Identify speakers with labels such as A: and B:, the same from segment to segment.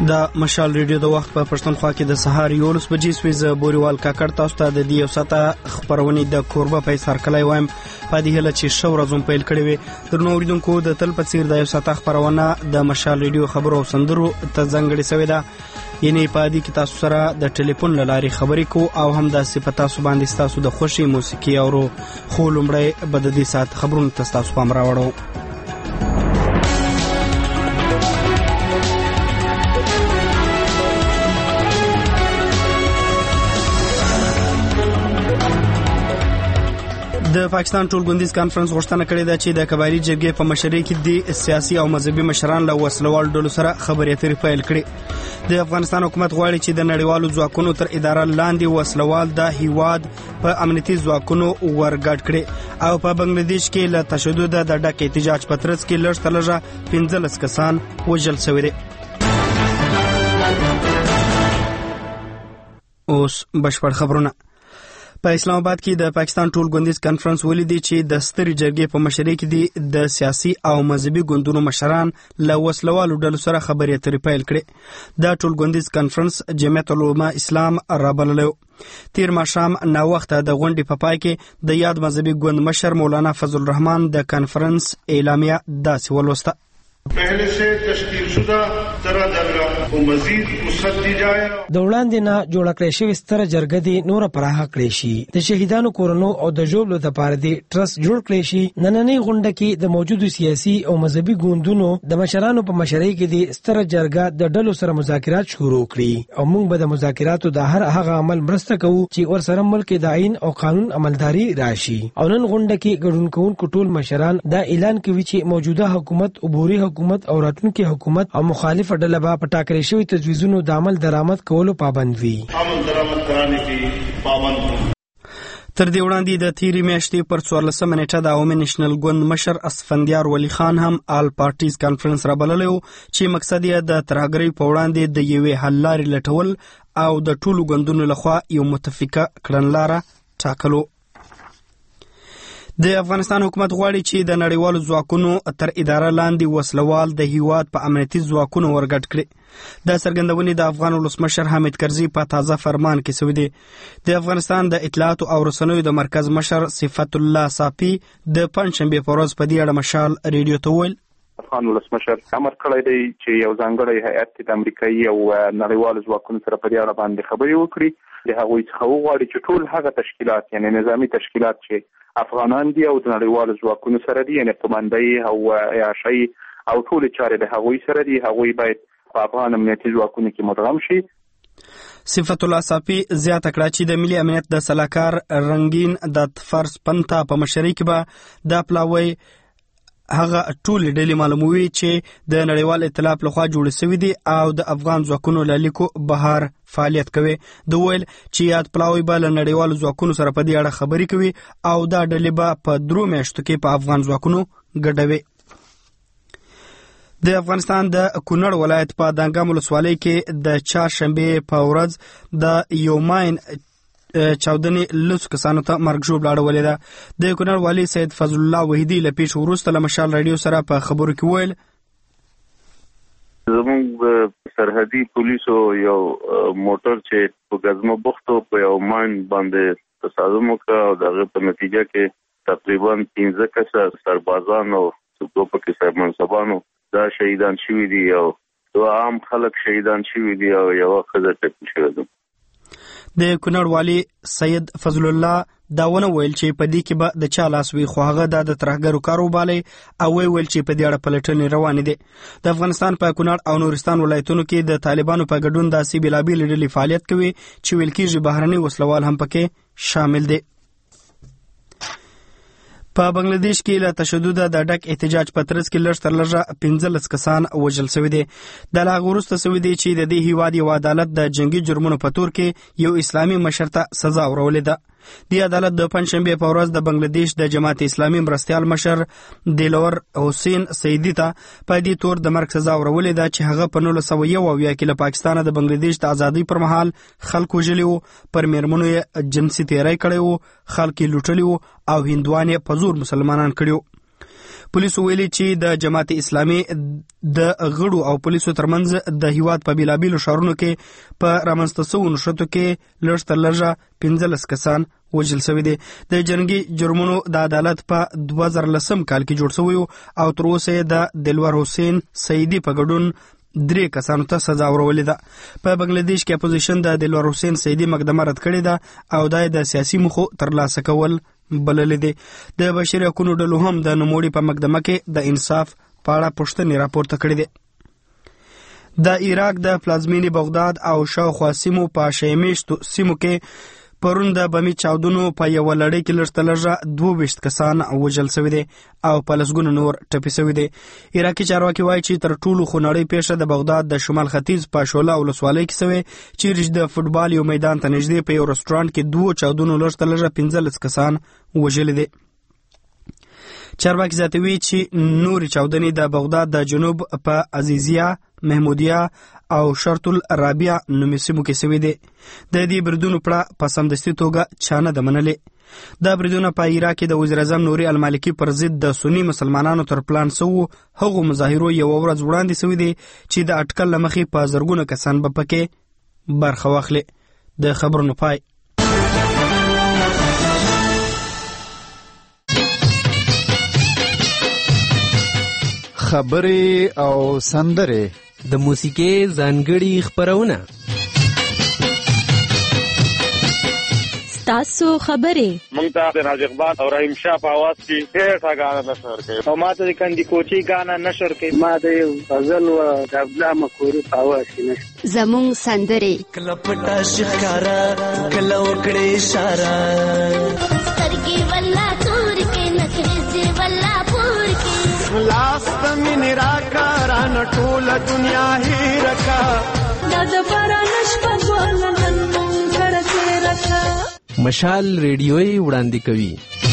A: د مشال ریډیو د وخت په پښتونخوا کې د سهار 11 بجې سوي ز بوريوال کاکړ تاسو ته د دې یو ساعته خبرونه د کوربه پیسار کلای وایم په دې هله چې شو ورځم پیل کړی وي تر نو اوریدونکو د تل په څیر د یو ساعته خبرونه د مشال ریډیو خبرو او سندرو ته ځنګړې شوې ده یعنی په دې کې تاسو سره د ټلیفون لاري خبرې کو او هم د صفتا سو باندې تاسو د خوشي موسیقي او خو لمړی بد دې ساعت خبرونه تاسو پام راوړو د پاکستان ټولګوندیز کانفرنس غوښتنه کړې ده چې د قبایلی جرګې په مشرۍ کې د سیاسي او مذهبي مشران له وسلوال ډلو سره خبرې اترې پیل کړې د افغانستان حکومت غواړي چې د نړیوالو ځواکونو تر اداره لاندې وسلوال د هیواد په امنیتي ځواکونو ورګډ کړي او په بنگلاديش کې له تشدد د ډک احتجاج په ترڅ کې لږ تر لږه 15 کسان وژل شوي دي اوس بشپړ خبرونه په اسلام آباد کې د پاکستان ټولګوندیز کانفرنس ولیدي چې د سترې جرګې په مشرۍ کې د سیاسي او مذهبي ګوندونو مشران له وسلوالو ډلو سره خبرې اترې پیل کړې د ټولګوندیز کانفرنس جمعیت العلماء اسلام رابللو تیر ماښام ناوخته د غونډې په پای کې د یاد مذهبي ګوند مشر مولانا فضل الرحمن د کانفرنس اعلامیه داسې ولوسته
B: पहले से तश्कील शुदा तरह जरगा को मजीद वसअत दी जाए
C: د وړاندې نه جوړ کړی شوی ستره جرګه دی نور پراخه کړی شي د شهیدانو کورونو او د ژوبلو لپاره دی ټرست جوړ کړی شي نننۍ غونډه کې د موجودو سیاسي او مذهبي ګوندونو د مشرانو په مشرۍ کې دی ستره جرګه د ډلو سره مذاکرات شروع کړي او موږ به د مذاکراتو د هر هغه عمل مرسته کوو چې ورسره ملک د آئین او قانون عملداري راشي او نن غونډه کې ګډون کوونکو ټول مشران دا اعلان کوي چې موجوده حکومت عبوري حکومت او راتلونکي حکومت او مخالف ډله به په ټاکلي شوی تجویزونو د عمل درآمد کولو پابند وي
B: عمل درآمد کرانے کی پابند
A: تر دې وړاندې د تیری میاشتې پر 14 نیټه د عوامي نېشنل ګوند مشر اسفندیار ولی خان هم آل پارټیز کانفرنس را بللی و چې مقصد یې د ترهګرۍ په وړاندې د یوې حل لارې لټول او د ټولو ګوندونو لخوا یو متفقه کړنلاره ټاکلو د افغانستان حکومت غواړي چې د نړیوالو ځواکونو تر اداره لاندې وسلوال د هیواد په امنیتي ځواکونو ورګډ کړي د څرګندونې د افغان ولسمشر حامد کرزي په تازه فرمان کې شوی دی د افغانستان د اطلاعات او رسنیو د مرکز مشر صفت الله صافي د پنځشنبه په ورځ په دې اړه مشال ریډیو ته ویل
D: افغان ولسمشر امر کړی دی چې یو ځانګړی هیئت د امریکایي او نړیوالو ځواکونو سره په دې اړه باندې خبرې وکړي د هغوی څخه وغواړي چې ټول هغه تشکیلات یعنی نظامی تشکیلات چې افغانان دي او د نړیوالو ځواکونو سره دي یعنی قومندۍ او عیاشۍ او ټول چارې د هغوی سره دي هغوی باید په افغان امنیتي ځواکونو کې مدغم شي
A: صفت الله صافي زیاته کړه چې د ملي امنیت د سلاکار رنگین د فرض پنتا په مشرۍ کې به د پلاوی هغه ټول ډلې معلوموي چې د نړیوال ائتلاف لخوا جوړ شوی دي او د افغان ځواکونو لالیکو بهر فعالیت کوي د ویل چې یاد پلاوی به له نړیوالو ځواکونو سره په دې اړه خبرې کوي او دا ډلې به په 3 میاشتو کې په افغان ځواکونو ګډوي د افغانستان د کونړ ولایت په دانګام ولسوالۍ کې د چهارشنبه په ورځ د یوماین چاودنې لسو کسانو ته مرګ ژوبله اړولې ده د کونړ والي سید فضل الله وحیدي له پیښې وروسته له مشال راډیو سره په خبرو کې ویل
E: زموږ سرحدي پولیسو یو موټر چې په غزمه بختو په یو ماین باندې تصادم وکړ او دغه په نتیجه کې تقریبا 15 کسه سربازان او څوک په کې منصبانو دا شهیدان شوي دي او دوه عام خلک شهیدان شوي دي او یو ښځه ټپي شوې ده
A: د کونړ والی سید فضل الله داونه ویل چې په دې کې به د چا لاس وي خو هغه د ترهګرو کار وبالي او ویل چې په دې اړه پلټنې روانې دي د افغانستان په کونړ او نورستان ولایتونو کې د طالبانو په ګډون داسې بېلابېلې ډلې فعالیت کوي چې ویل کېږي بهرني وسلوال هم پکې شامل دي په بنگلاديش کې له تشدد د ډک احتجاج په ترڅ کې لږ تر لږه 15 کسان وژل شوي دي د لا وروسته شوی دی چې د دې هیواد یو عدالت د جنگي جرمونو په تور کې یو اسلامي مشر ته سزا ورولې ده د عدالت د پنځشنبه په ورځ د بنگلاديش د جماعت اسلامي مرستيال مشر دلور حسین سیدی ته په دې تور د مرګ سزا ورولې ده چې هغه په 1901 کې له پاکستان د بنگلاديش د ازادۍ پر مهال خلکو وژلي وو پر میرمنو جنسي تیری کړی وو خلک لوټلي وو او هندوانې په زور مسلمانان کړیو پولیسو ویلي چې د جماعت اسلامي د غړو او پولیسو ترمنځ د هیواد په بیلابیلو ښارونو کې په رامنځته شوو نښتو کې لږ تر لږه 15 کسان وژل شوي دي. د جنگي جرمونو د عدالت په 2010 کال کې جوړ شوی او تر اوسه د دلور حسین سیدی په ګډون 3 کسانو ته سزا ورولې ده. په بنگلاديش کې اپوزیشن د دلور حسین سیدی مقدمه رد کړې ده او د سیاسي مخو ترلاسه کول بللې دي. د بشري حقوقو ډلو هم د نوموړي په مقدمه کې د انصاف په اړه پوښتنې راپورته کړې دي. د عراق د پلازمینې بغداد او شاوخوا سیمو په شیمیشتو سیمو کې پرون د بمي چاودنو په یو لړۍ کې لږ تر لږه 22 کسان وژل شوي دي او په لسګونو نور ټپي شوي دي. عراقي چارواکي وایي چې تر ټولو خونړۍ پیښه د بغداد د شمال ختیځ په شوله ولسوالۍ کې شوې چې د فوټبال یو میدان ته نږدې په یو رستورانت کې 2 چاودنو لږ تر لږه 15 کسان وژل دي. چارواکي زیاتوي چې نورې چاودنې د بغداد د جنوب په عزیزیه، محمودیه او شرط الرابعه نومې سیمو کې شوي دي. د دې بریدونو پړه په سمدستي توګه چا نه ده منلې. دا بریدونه په عراق کې د وزیر اعظم نوري المالکي پر ضد د سني مسلمانانو تر پلان شوو هغو مظاهرو یو ورځ وړاندې شوي دي چې د اټکل له مخې په زرګونه کسان به پکې برخه واخلي. د خبرونو پای.
F: خبرې او سندرې
G: د موسیقۍ ځانګړي خپرونه.
H: تاسو خبرې
I: مونږ ته د ناز اقبال او رحیم شاه په आवाज کې ډېر غاڼه نشر کوي او ماته د کندي کوچي غاڼه نشر کوي. ما د غزل او د عبدالله مکوري په आवाज کې نشر.
H: زموږ سندرې
J: کله پټا شکارا کله وکړې اشاره سترګې ولا تور کې نخرې ولا پور کې
K: لاس مين راکاران ټول دنیا هی رکا
J: د باران شپه ولنن کړه رکا.
G: مشال ریډیوي وړاندې کوي.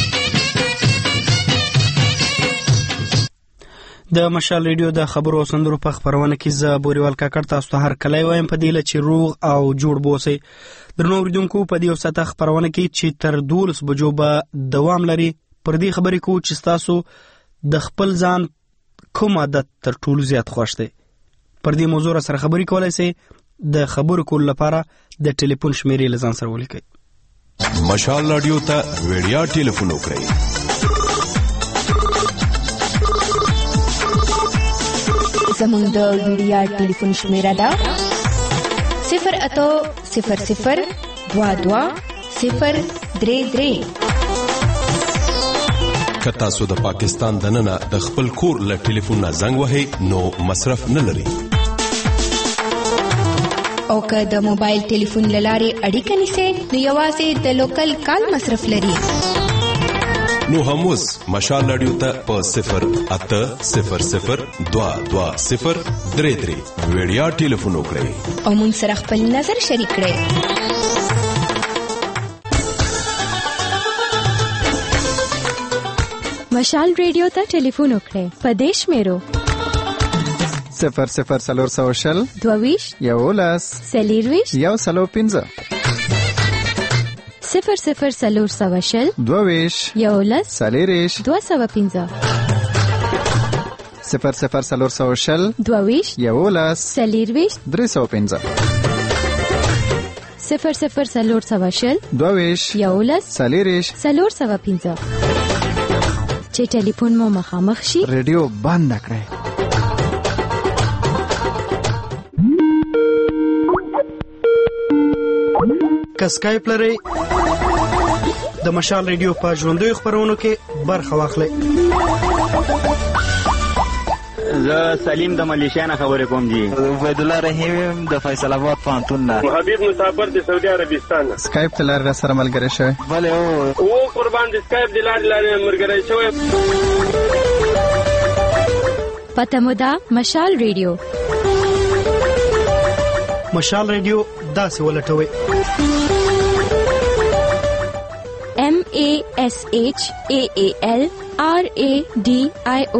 A: د مشال ریډیو د خبرو او سندرو په خبرونه کې زه بوريوال کاکړ تاسو ته هر کله وایم په دې لچې روغ او جوړ بوسي. درنو اوریدونکو په دې وساته خبرونه کې چې تر 12 بجو به دوام لري پر دې خبرې کو چې تاسو د خپل ځان کوم عادت تر ټولو زیات خوښ دی. پر دې موضوع سره خبرې کولای شئ. د خبرو کول لپاره د ټلیفون شمیرې لزان سره ولیکئ.
L: مشال رادیو ته ویډیا ټلیفون وکړئ.
H: زموږ د ویډیا ټلیفون شمیره ده 08000220033.
L: که تاسو د پاکستان دننه د خپل کور له ټلیفون نه زنګ وهئ نو مصرف نه لري.
H: او که د موبایل ټلیفون لارې اړیکه نیسئ نو یوازې د لوکل کال مصرف لري.
L: نو هم اوس مشال رادیو ته په 08000220033 ویډیا ټلیفون وکړئ
H: او مونږ سره خپل نظر شریک کړئ. مشال ریډیو ته ټلیفون وکړئ په دې شمیرو
F: 00400
H: 22
F: یولس
H: سلیرویش
F: یو سلو 15
H: 00400
F: 22
H: یولس
F: سلیریش
H: 215
F: 00400
H: 22
F: یولس
H: سلیرویش
F: 315
H: 00400
F: 22
H: یولس
F: سلیریش
H: 315. چې ټلیفون مو مخامخ شي
F: ریډیو بند کړئ.
A: که سکایپ لرئ د مشال ریډیو په ژوندیو خبرونو کې برخه واخلئ.
M: زه سلیم د ملیشیا نه خبرې کوم جی.
N: عبید الله رحیم د فیصل آباد پوهنتون نه.
B: حبیب مسافر د سعودي عربستان.
F: سکایپ تلار سره ملګری شوی.
N: بله
B: او قربان د سکایپ د لارې ملګری شوی.
H: پته مو ده مشال ریډیو.
A: مشال ریډیو داسې ولټوئ
H: MASHAALRADIO.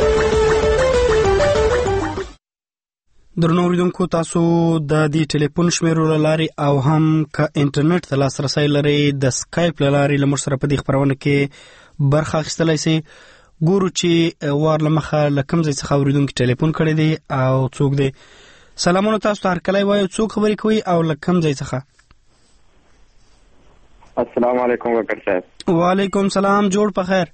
A: درنو اوریدونکو تاسو د دې ټلیفون شمیرو لاري او هم که انټرنیټ ته لاسرسي لري د سکایپ لاري لمر سره په دې خبرونه کې برخه اخیستلای شئ. ګورو چې وار لمخه لکم ځای څخه اوریدونکو ټلیفون کړی دی او څوک دی. سلامونه تاسو ته، هر کله وایو څوک خبرې کوي او لکم ځای څخه؟
O: السلام علیکم وکړ صاحب.
A: وعلیکم سلام، جوړ په خیر.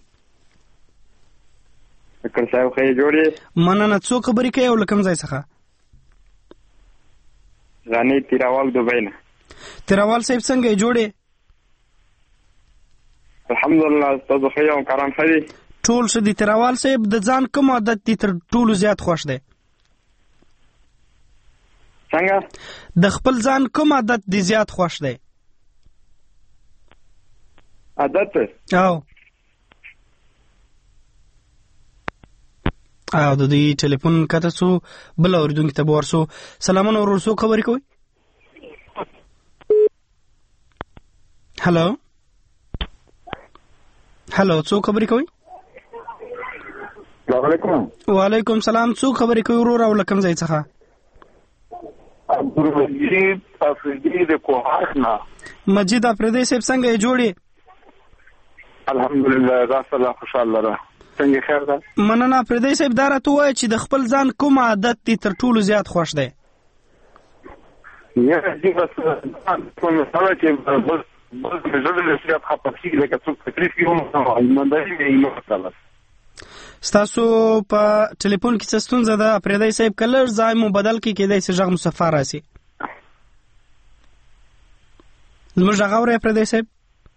O: وکړ صاحب خیر جوړې؟
A: مننه. څوک خبرې کوي او لکم ځای څخه؟
O: غنی تیراوال دوبۍ نه.
A: تیراوال صاحب څنګه جوړې؟
O: الحمدلله تاسو خیر او کاران خیر
A: ټول شه دي. تیراوال صاحب د ځان کوم عادت دي تر ټولو زیات خوښ دی؟
O: څنګه
A: د خپل ځان کوم عادت دی زیات خوښ دی؟
O: عادت
A: او د دې ټلیفون کته سو بل اوریدونکو ته ورسو. سلامونه ورور، سو خبرې کوي؟ هلو هلو، څوک خبرې کوي؟
O: السلام علیکم.
A: وعلیکم سلام، څوک خبرې کوي ورور او لکم ځای څخه؟
O: عبدالمجید افریدی د کوهاټ نه.
A: مجید افریدی صاحب څنګه جوړې؟
O: الحمدلله راسله خوشاله ده. څنګه خیر ده؟
A: مننه. افریدی صاحب دا راته وایي چې د خپل ځان کوم عادت دی تر ټولو زیات خوښ دی؟
O: یا دې بس کوم څه چې
A: ستاسو په ټلیفون کې څه ستونزه ده افریدی صاحب؟ کله ځای مو بدل کېدای شي غږ مصفا راسي. زموږ غږ اورئ افریدی صاحب؟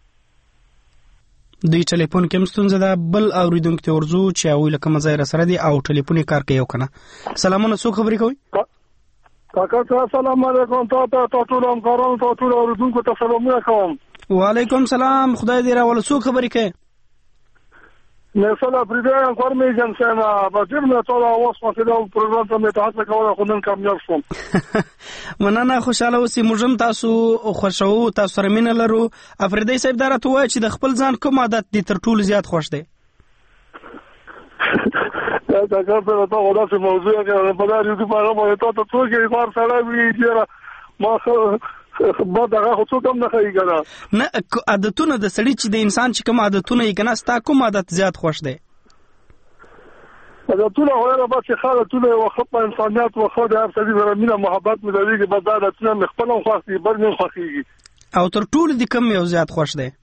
A: دوی ټلیفون کې هم ستونزه ده. بل اوریدونکو ته ورځو چې هغوی له کومه ځای راسره دي او ټلیفون یې کار کوي او که نه. سلامونه، څوک خبرې کوي؟
P: کاکا صاحب سلام علیکم. تا ټول همکارانو ته ټول اوریدونکو ته سلامونه کوم.
A: وعلیکم سلام، خدای دې راوله. څوک خبرې کوي؟
P: نسل افریدی انفارمیشن سینا بجیر مې ټول اواز مخکې پروګرام ته مې ته هڅه کوله خو نن کامیاب شوم.
A: مننه، خوشاله اوسئ. موږ هم تاسو خوښوو، تاسو سره مینه لرو. افریدی صاحب دا راته وایي چې د خپل ځان کوم عادت دی تر ټولو زیات خوښ دی؟
P: دا کار ته تا ودا څه موضوع کې په دې کې په هغه ته ته څوک یې کار سره وی چې ما دا خو څوک هم نه کوي کنه.
A: نه عادتونه د سړي چې د انسان چې کوم عادتونه یې کنه، ستا کوم عادت زیات خوښ دی؟
P: عادتونه هغه به چې خالتونه او خپل انسانيت او خو د هر سړي سره مینه محبت مې لري چې بس دا عادتونه خپل هم خوښ دي بل نه خوښيږي.
A: او تر ټولو د کوم یو زیات خوښ دی؟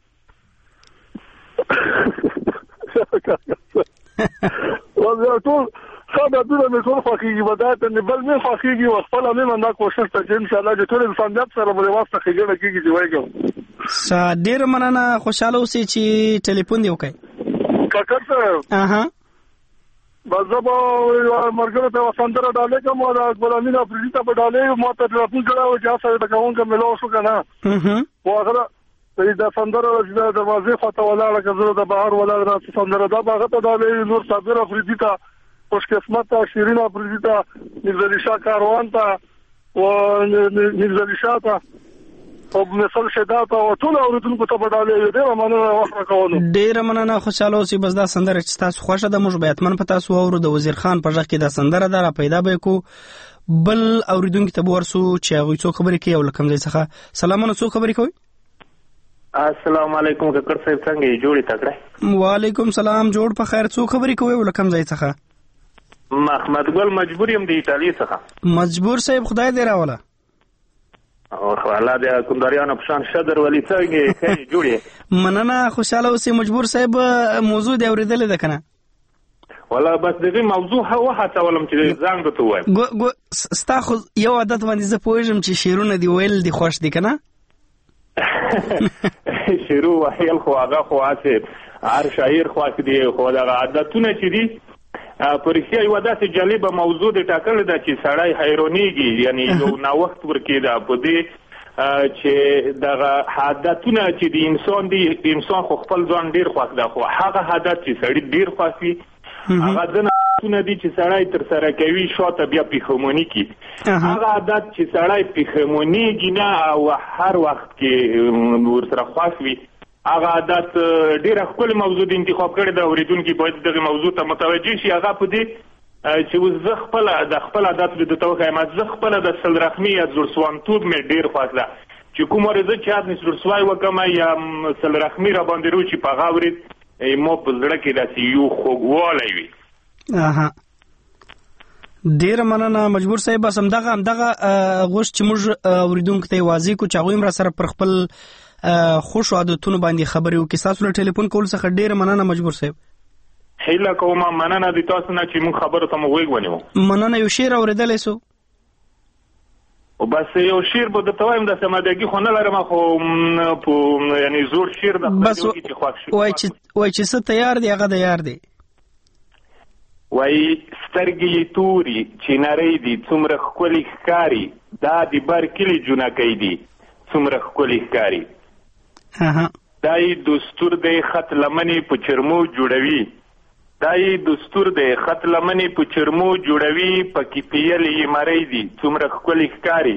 P: والله ټول خاطر مې ټول خوښيږي بدايه نه بل نه خوښيږي او خپل مې نه کوشش ته چې ان شاء الله چې ټول انسانيت سره په واسطه خېږي کېږي چې وایګم.
A: ډېر مننه، خوشاله اوسئ چې ټلیفون دی وکړئ.
P: کاکا صاحب بس زبا مرګره ته وسندره ډالې کوم او ګلامین افریدی ته ډالې مو ته ټلیفون کړو چې تاسو ته کوم کوم ملو شو کنه. واغره دا سندره د دروازې خواته ولاړه کزره د بهر ولاړه سندره دا باغ ته ډالې نور صابر افریدی ته خوش قسمت شیرین افریدی ته نزلی شاه کاروان ته او نزلی شاه ته او مثال شدات او ټول اوریدونکو ته ډالې ډېر مننه وخت راکولو.
A: ډېر مننه، خوشاله اوسئ. بس دا سندره چې تاسو خوښه ده موږ باید من په تاسو اورو. د وزیر خان په ځخ کې دا سندره ده را پیدا به کو. بل اوریدونکو ته ورسو چې هغه څو خبرې کوي او لکم ځای څخه. سلامونه، څو خبرې کوي؟
Q: السلام علیکم ککړ صاحب څنګه جوړی تکړه؟
A: وعلیکم سلام، جوړ په خیر. څو خبرې کوي او لکم ځای څخه؟
Q: محمد ګل مجبور يم د ایتالیا څخه.
A: مجبور صاحب خدای دې راوله.
Q: او خلا د کوندریانو په شان شدر ولی څنګه کوي جوړی؟
A: مننه، خوشاله اوسئ. مجبور صاحب موضوع دی اوریدل ده کنه؟
Q: ولا بس دغه موضوع هوا حتی ولم چې زنګ ته وایم.
A: ستا خو یو عادت باندې زه پوهیږم چې شعرونه دی ویل دی خوښ دی کنه؟
Q: شعر ویل خو هغه خو هر شاعر خوښ دی خو دا عادتونه چې دي پرېخي یو داسې جالبه موضوع د ټاکل ده چې سړی حیرانېږي. یعنی یو ناوخت ورکېده په دې چې دغه عادتونه چې د انسان دي، انسان خو خپل ځان ډېر خوښ ده خو هغه عادت چې سړی ډېر خوښ وي هغه د عادتونه دي چې سړی تر سره کوي شاته بیا پښیماني کوي. هغه عادت چې سړی پښیمانېږي نه او هر وخت کې ورسره خوښ وي هغه عادت ډېره ښکلې موضوع د انتخاب کړې ده. اورېدونکي باید دغه موضوع ته متوجه شي. هغه په دې چې اوس زه خپله د خپل عادت درته وښیم. زه خپله د سلرخمي یا زړسوانتوب مې ډېر خوښ ده چې کوم ورځ چې زه زړسوی وکړم یا سلرخمي را باندې روچي په هغه ورځ مو په زړه کې داسې یو خوږوالی وي.
A: ډیره مننه مجبور صاحب. بس همدغه غوښ چې موږ اوریدونکو ته واضح کو چې هغوی هم را سره پر خپل خوش عادتونو باندې خبرې وکړي. ستاسو له ټلیفون کولو څخه ډیره مننه مجبور صاحب.
Q: هیله کوم مننه د تاسو نه چې موږ خبرو ته مو غوږ ونیو.
A: مننه. یو شعر اوریدلی سو؟
Q: او بس یو شعر به درته وایم د سمادګي خو نه لرم، خو یعنی زوړ شعر د
A: بس وای چې څه تیار دی هغه د یار دی.
Q: وای سترګې توري چې نری دي څومره ښکلي ښکاري، دا د بر کلي جونکۍ دي څومره ښکلي ښکاري. دا یې دستور دی خط لمنې په چرمو جوړوي، دا یې دستور دی خط لمنې په چرمو جوړوي، پکې پیلې یې مری دي څومره ښکلي ښکاري.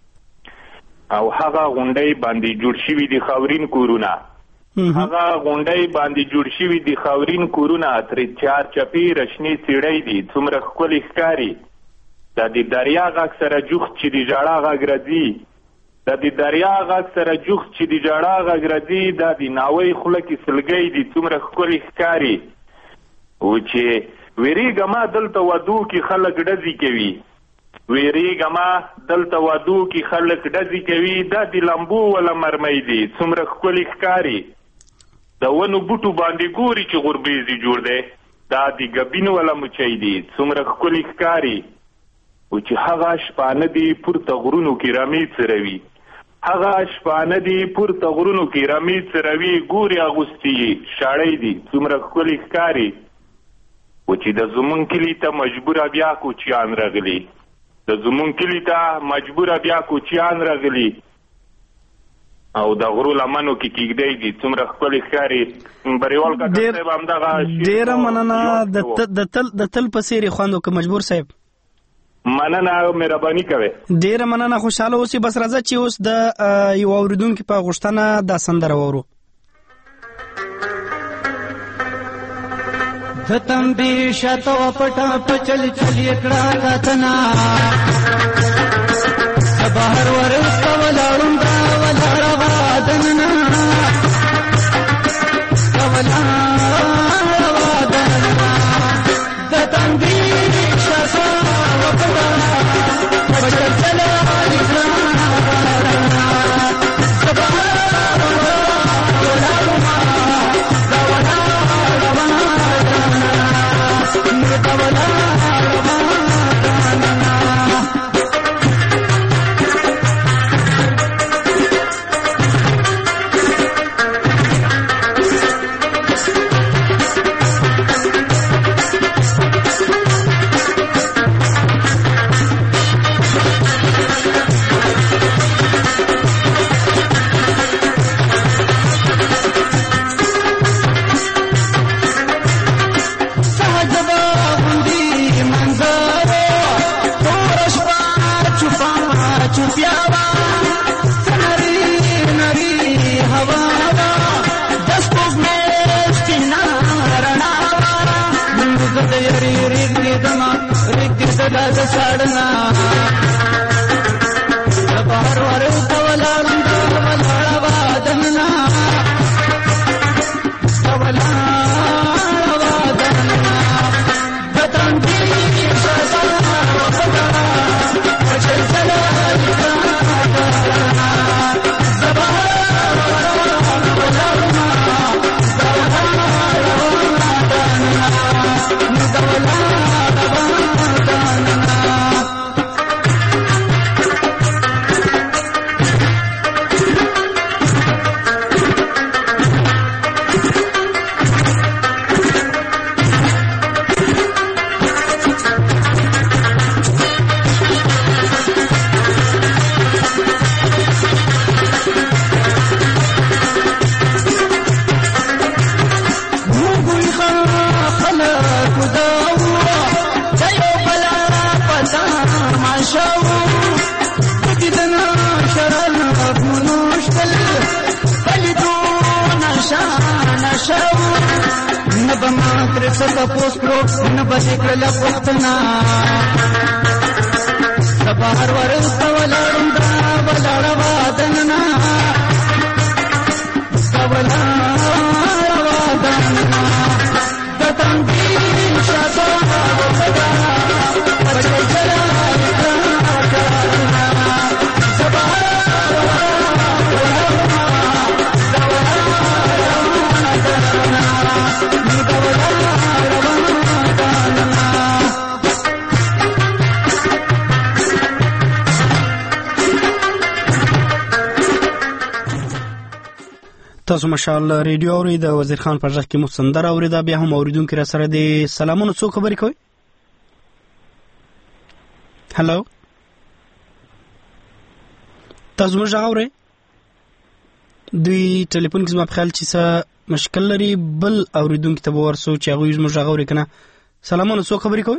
Q: او هغه غونډۍ باندې جوړ شوي دي خاورین کورونه، هغه غونډۍ باندې جوړ شوي دي خاورین کورونه، ترې چار چپې رشنې څېړۍ دي څومره ښکلي ښکاري. دا د دریا غږ سره جوخت چې د ژړا غږ راځي، دا د دریا غږ سره جوخت چې د ژړا غږ راځي، دا د ناوۍ خوله کې سلګۍ دي څومره ښکلي ښکاري. او چې ویریږه ما دلته ودو کې خلک ډزې کوي، ویریږه ما دلته ودو کې خلک ډزې کوي، دا د لمبو ولا مرمۍ دي څومره ښکلي ښکاري. د ونو بوټو باندې ګوري چې غوربیزي جوړ دی، دا د ګبین ولا مچۍ دي څومره ښکلي ښکاري. او چې هغه شپانه دي پورته غرونو کې رمې څروي، هغه شپانه دي پورته غرونو کې رمې څروي، ګوري اغوستي شاړۍ دي څومره ښکلي ښکاري. او چې د زمون کلي ته مجبوره بیا کوچیان راغلي، د زمون کلي ته مجبوره بیا کوچیان راغلي، او د غرو لمنو کې کېږدی دي څومره ښکلي ښکاري. بریوال کاکا صاحب همدغه
A: ډېره مننه. د تل په څېر یې خوند وکړه مجبور صاحب.
Q: مننه او مهرباني کوئ.
A: ډېره مننه. خوشحاله اوسئ. بس راځه چې اوس د یو اورېدونکي په غوښتنه دا سندره واورو.
R: د تمبي شاتو پټا پچل چلی کړه کتنا بهر ورسته ولاړم دا ولاړه وادننا ولاړه وادننا د تمبي شاتو پټا پچل چلی کړه
A: تاسو مشال ریډیو اوري د وزیر خان په ځخ کې مو سندره اوریدا بیا هم اوریدونکو را سره د سلامونو څو خبرې کوي. هالو تاسو مو ژغورئ دوی ټلیفون کې زما په خیال چې څه مشکل لري بل اوریدونکو ته ورسو چې هغه زموږ ژغوري کنه. سلامونه څو خبرې کوي.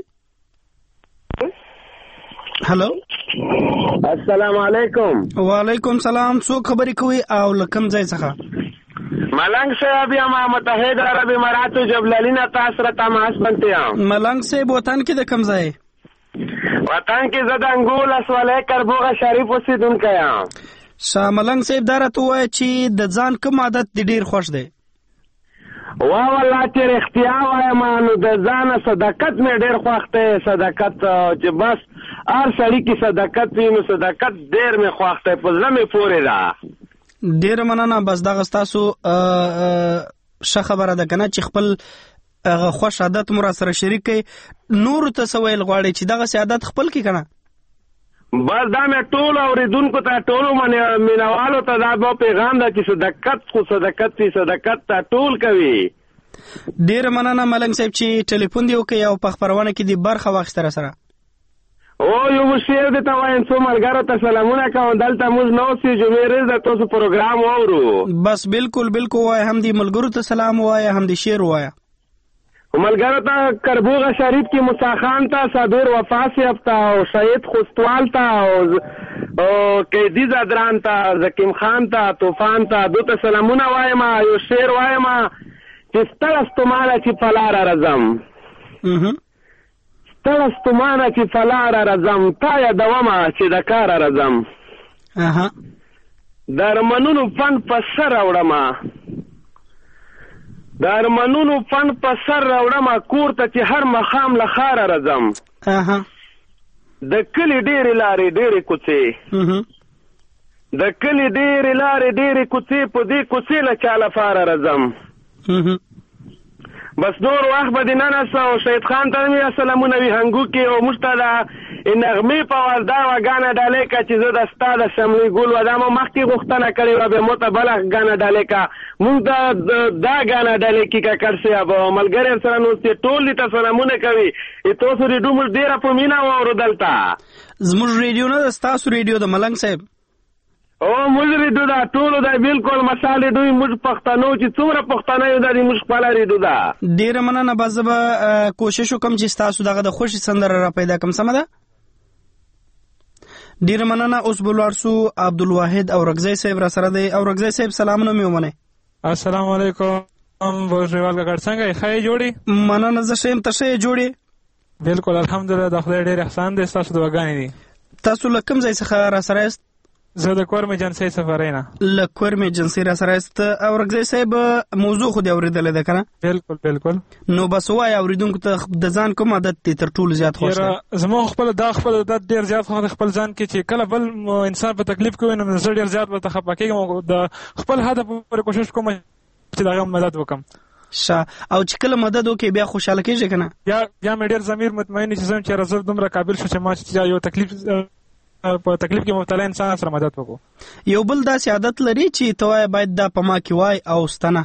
A: هالو
S: السلام علیکم.
A: وعلیکم سلام. څو خبرې کوي او لکم ځای څخه؟
S: ملنګ صاحب یا متحده عرب امارات جبلالین تاسو را تماس بنته یم.
A: ملنګ صاحب وطن کې د کم ځای؟
S: وطن کې زده انګول اسواله کربوغه شریف اوسیدونکو یم.
A: شاه ملنګ صاحب دا راته وایي چې د ځان کوم عادت د ډیر خوښ دی؟
S: والله چې اختیا وایم نو د ځان صداقت مې ډیر خوښ دی. صداقت چې بس هر سړی کې صداقت وي نو صداقت ډیر مې خوښ دی په زړه مې پورې ده.
A: ډیر مننه. بس دغه تاسو ښه خبره ده کنه چې خپل خوښ عادت مو را سره شریک کړئ. نور ته سویل غواړي چې دغه عادت خپل کې کنه.
S: بس دا مې ټول اوریدونکو ته ټول مینوالو ته دا پیغام ده چې صداقت خو صداقت وي صداقت ته ټول کوي.
A: ډیر مننه ملنګ صاحب چې ټلیفون دی وکي او په خبرونه کې دی برخه واخیستره سره.
S: او یو شعر د تواین څو ملګرو ته سلامونه کوم. دلته موږ نو سي جمعې ورځ د تاسو پروګرام اورو.
A: بس بالکل وای هم دی ملګرو ته سلام وای هم دی شعر وای.
S: ملګرو ته کربوغه شریف کې موسی خان ته صابر وفا صاحب ته او شهید خوستوال ته او قیدی زادران ته زکیم خان ته طوفان ته دوته سلامونه وایم. یو شعر وایم چې ستړستمانه چې فلاره رزم ستړستمانه چې فلاره رزم تا یادومه چې د کاره رزم د ارمنونو فن په سر راوړمه د ارمنونو فن په سر راوړمه کور ته چې هر مخام له ښاره رزم د کلي ډېرې لارې ډېرې کوڅې د کلي ډېرې لارې ډېرې کوڅې په دې کوڅې له چا لپاره رزم. بس نور وخت به دې ننسه او شهید خان ته مې سلامونه وي هنګو کې او موږ ته د نغمې په اواز دا وګانه ډالۍ که چې زه د ستا د شملې ګل و دا مو مخکې غوښتنه کړې وه بیا مو ته بله ګانه ډالۍ که موږ دا ګانه ډالۍ کې ککړ صاحب ملګري سره نو ټول دې ته سلامونه کوي. تاسو ریډیو موږ ډېره په مینه واورو دلته.
A: زموږ ریډیو نه د ستاسو ریډیو د ملنګ صاحب
S: او موږ ریډیو دا ټولو دا بالکل مشال ریډیو موږ پښتنو چې څومره پښتانه یو دا موږ خپل ریډیو دا.
A: ډېره مننه. بس زه به کوشش وکم چې ستاسو دغه د خوښي سندره را پیدا کړم. سمه ده. ډېره مننه. اوس به ولاړ سو عبدالواحد اورګزی صاحب را سره دی. اورګزی صاحب سلامونه مې ومنئ.
T: السلام علیکم. بوجوال کا څنګه ښه جوړي؟
A: مننه. زه ښه یم. ته ښه جوړې؟
T: بالکل الحمدلله. د خدای ډېر احسان دی. ستاسو دعاګانې دي.
A: تاسو له کوم ځای څخه را سره یاست؟
T: زه د کورم جنسي سفرې نه.
A: له کورم جنسي را سره یاست. اورګزی صاحب موضوع خو دې اورېدلې ده کنه؟
T: بالکل.
A: نو بس وای اوریدونکو ته د ځان کوم عادت دې تر ټولو زیات خوښ دی؟
T: زما خپل عادت ډېر زیات خوښ دی خپل ځان کې چې کله بل انسان په تکلیف کوي نو زه ډېر زیات ورته خفه کېږم او د خپل هدف پورې کوشش کوم چې د هغه مدد وکړم.
A: او چې کله مدد وکړې بیا خوشحاله کېږې که نه؟
T: بیا مې ډېر ضمیر مطمئن چې زه چېرې زه دومره قابل شو چې ما یو په تکلیف کې مبتلا انسان سره مدد وکړو.
A: یو بل داسې عادت لري چې ته وایې باید دا په ما کې وای او ستنه؟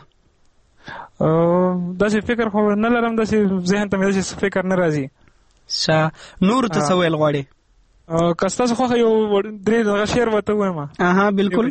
T: داسې فکر خو نه لرم. داسې ذهن ته مې داسې فکر نه راځي.
A: نور ته څه ویل غواړې؟
T: که ستاسو خوښه یو درې دغه شعر ورته ووایم.
A: بالکل.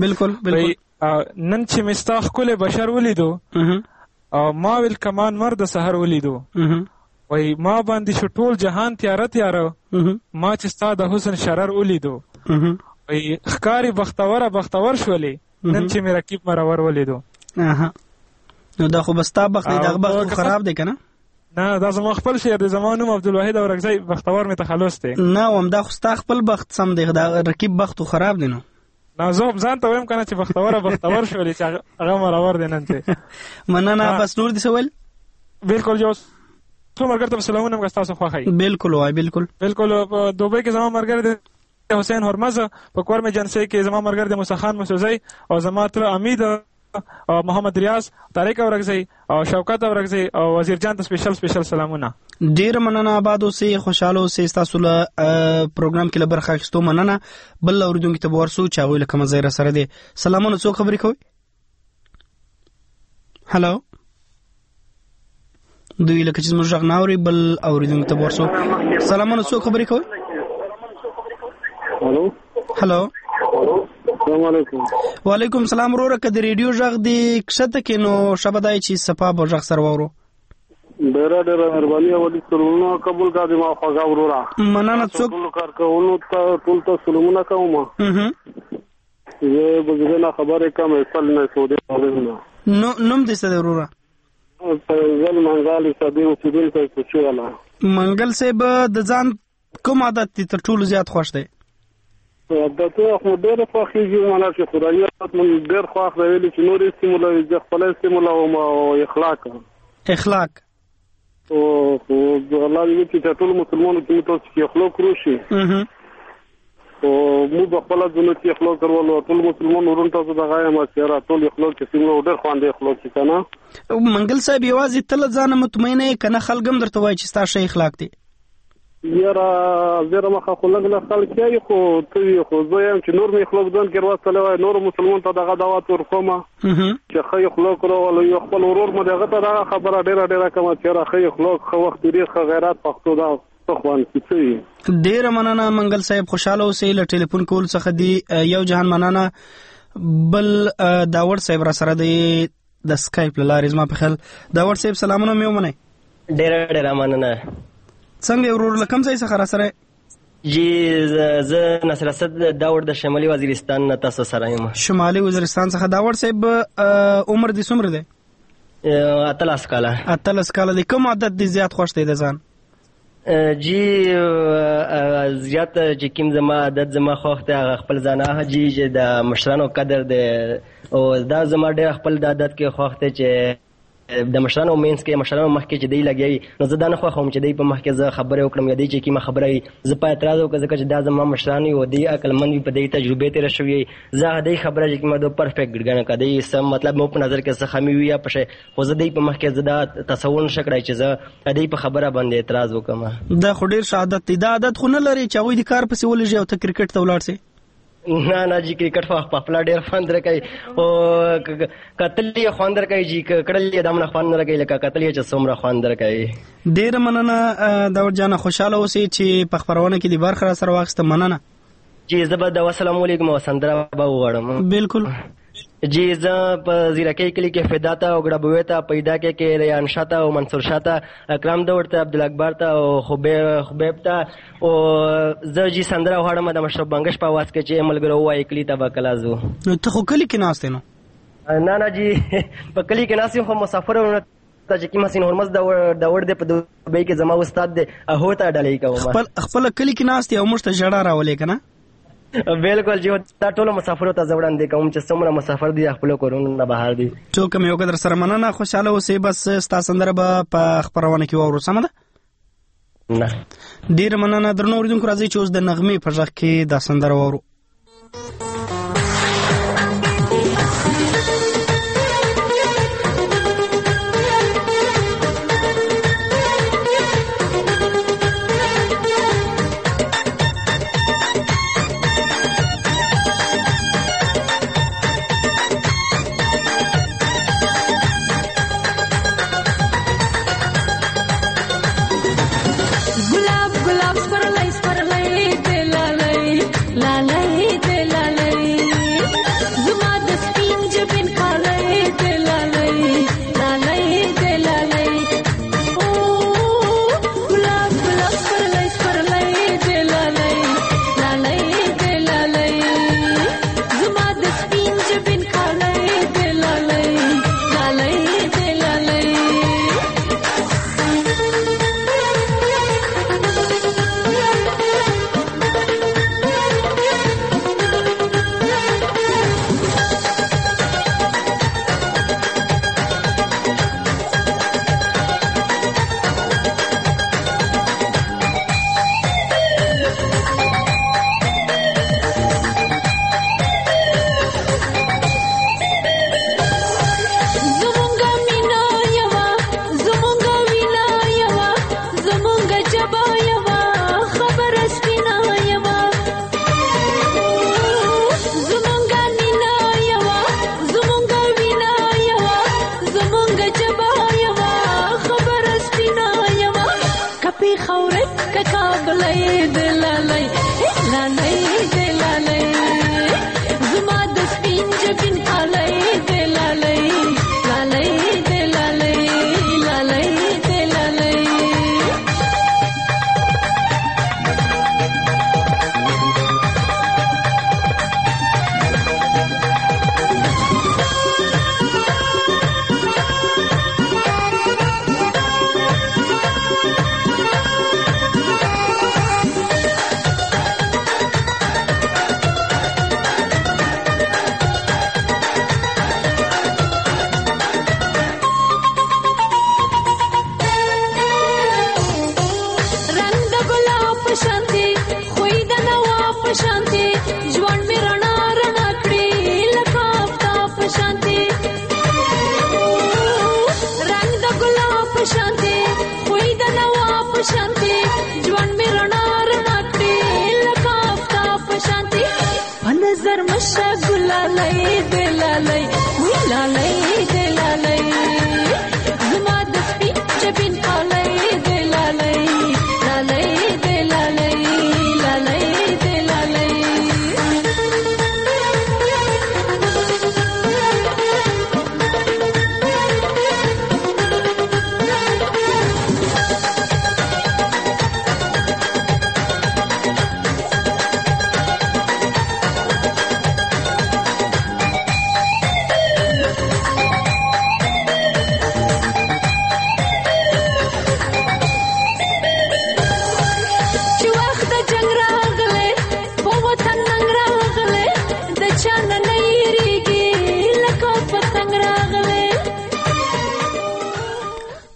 T: نن چې مې ستا ښکلی بشر ولیدو ما ویل کمان مرد سحر ولیدو وای ما باندې شو ټول جهان تیاره ما چې ستا د حسن شرر ولیدو وای ښکاری بختور شولې نن چې مې رقیب مرور ولیدو.
A: نو دا خو بستا بخت دی. دغه بخت خراب دی که نه؟
T: نه دا زما خپل شعر دی. زما نوم عبدالواحد اورګزی بختور مې تخلص دی.
A: نه هم دا خو ستا خپل بخت سم دی. دا رقیب بخت خراب دی. نو
T: زه ځان ته وایم کنه چې بختور شولې چې هغه مرور دی نن ته.
A: مننه. بس نور دې څه ویل؟
T: بالکل. یو څو ملګرو ته سلامونه هم که ستاسو خوښه وي.
A: بالکل وای. بالکل.
T: په دوبۍ کې زما ملګری دی حسین هرمز. په کور مې جنسۍ کې زما ملګری دی موسی خان مسعودی او زما تره امید او محمد ریاض طارق اورګزی او شوکت اورګزی او وزیر جان ته سپیشل سلامونه.
A: ډیر مننه. آباد اوسئ. خوشاله اوسئ. ستاسو له پروګرام کې له برخه اخیستو مننه. بل اوریدونکو ته ورسو چې هغوی له کومه ځای را سره دی. سلامونه. څوک خبرې کوي؟ هلو دوی لکه چې زموږ غږ نه اوري بل اوریدونکو ته ورسو. سلامونه، څوک خبرې کوي؟ هلو
P: السلام علیکم.
A: وعلیکم السلام. وروره که د ریډیو غږ دی کښته کې نو شبه دای چې صفا به غږ سره واورو.
P: ډېره مهرباني ولې سلامونه قبول کړه ما خوږه وروره.
A: مننه. څوک
P: کار کوونو ته ټول ته سلامونه کوم. زه بګینا خبرې کوم اصل نه سعودي نه.
A: نوم دې څه دی وروره؟
P: زل منګل سعودي اوسېدونکی کوچواله.
A: منګل صاحب د ځان کوم عادت دې تر ټولو زیات خوښ دی؟
P: عادت خو ډېر خوښېږي مانا چې خدای مون ډېر خوښ دی چې نور استعمالوي ځ خپل استعمالوم او اخلاق او الله دې چې ټول مسلمانانو کې تاسو کې اخلاق روشي او موږ خپل ځنه چې اخلاق کولو ټول مسلمانانو ورته تاسو دغه ما سره ټول اخلاق چې څنګه ډېر خواندې اخلاق کنه.
A: منګل صاحب یوازې تل ځان مطمئنه کنه خلګم درته وایي چې تاسو اخلاق دي
P: یاره زه ما خو لګ نه خلک یې خو ته خو زه یم چې نور می اخلاق ځان کې ورسله وای نور مسلمان ته دغه دعوت ورکومه چې خې اخلاق ورو یو خپل ورور مو دغه ته دغه خبره ډیره کوم چې خې اخلاق خو وخت ډیر غیرت پښتو دا خوان کیږي.
A: ډیر مننه منګل صاحب، خوشاله اوسئ. له ټلیفون کول څخه دی یو جهان مننه. بل داور صاحب را سره دی د سکایپ لارې زما په خیال. داور صاحب سلامونه مې ومنئ.
U: ډیر مننه.
A: څنګه ورور لکم ځای څخه را سره؟
U: جی زه نصر اسد داور د شمالي وزیرستان نه تاسو سره یم.
A: شمالي وزیرستان څخه. داور صاحب عمر دې څومره دی؟
U: 18 کاله.
A: 18 کاله دی. کوم عادت دې زیات خوښ دی د ځان؟
U: جی زیات چې کوم زما عادت زما خوښ دی هغه خپل ځان جی چې د مشرانو قدر دی او دا زما ډېر خپل د عادت کې خوښ دی چې د مشرانو مینس کې مشرانو مخ کې چې دی لګي نو زه دا نه خوښوم چې دی په مخ کې زه خبرې وکړم یا دی چې کیمه خبره زه په اعتراض وکړم ځکه چې دا زما مشران یو دی عقلمند په دې تجربه تیر شوی زه دی خبره چې کیمه دو پرفیکټ ګڼم کدی سم مطلب مو په نظر کې څه خمي وي یا پشه خو زه دی په مخ کې زدا تصور نشکړای چې زه دی په خبره باندې اعتراض وکم.
A: دا خو ډیر شهادت دی. دا عادت خو نه لري چې وې د کار پسې ولږي او ته کرکټ ته ولاړ سي؟
U: نه جی کرکټ په خپل ډیر خوند راکوي او کتلې خوند راکوي جی کړلې دمنه خوند راکوي لکه کتلې چې څومره خوند راکوي.
A: ډیر مننه داور جان، خوشاله اوسئ چې په خبرونه کې د برخه سره واخسته. مننه
U: جی. زبر د السلام علیکم او سندره به وغواړم.
A: بالکل
U: جی. زه په زیرکۍ کلی کې فداته او ګډبوي ته پیدا کې ریان شاته او منصور شاته اکرام دور ته عبدالاکبر ته او خبیب ته او زه جی سندره وغواړم د مشرف بنگش په आवाज کې چې ملګرو وای کلی ته وکلازو.
A: نو ته خو کلی کې ناشته نو؟
U: نه جی په کلی کې ناسي خو مسافرونه ته چې کی مسین هرمز دا ور د په دوبۍ کې زما استاد دی هو ته ډالې کوم.
A: خپل کلی کې ناشته او مشته جړه راولې کنه؟
U: بالکل جی. دا ټول مسافر ته زوړان دي کوم چې څومره مسافر دي خپل کورونو نه بهر دي.
A: ټول کوم یو قدر سره مننه. خوشاله اوسئ. بس ستا سندره به په خبرونه کې وورو. سم ده؟
U: نه
A: ډیر مننه. درنو اوریدونکو راځي چې اوس د نغمې په ځخ کې دا سندره وورو.
J: La la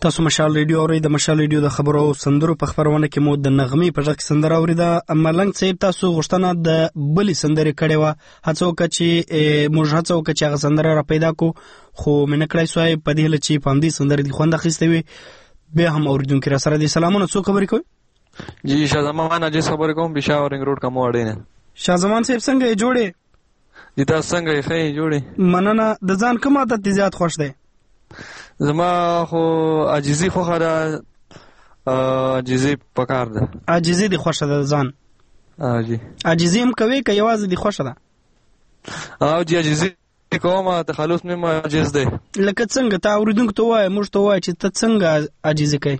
A: تاسو مشال ریډیو اورئ. د مشال ریډیو د خبرو او سندرو په خبرونه کې مو د نغمې په ژغ کې سندره اوریده. ملنګ صاحب تاسو غوښتنه د بلې سندرې کړې وه، هڅه وکړه چې موږ هڅه وکړه چې هغه سندره را پیدا کو، خو مې نه کړی سوای په دې هیله چې په همدې سندرې دې خوند اخیستی وي. بیا هم اوریدونکي را سره دي. سلامونه، څوک خبرې کوئ؟
C: جی شاهزمان عجیز خبرې کوم، پېښور رنګ روډ کمو اډې نه.
A: شاهزمان صاحب څنګه یې جوړې؟
C: جی تاسو څنګه یې؟ ښه یې جوړې.
A: مننه. د ځان کوم عادت دې زیات خوښ دی؟
C: زما خو عاجزي خوښه ده، عاجزي پکار ده.
A: عاجزي دې خوښه ده ځان؟
C: جی.
A: عاجزي هم کوي که یوازې دې خوښه ده؟
C: جی عاجزي کوم، تخلص مې عاجز دی.
A: لکه څنګه؟ ته اورېدونکو ته ووایه، موږ ته ووایه چې ته څنګه عاجزي کوې؟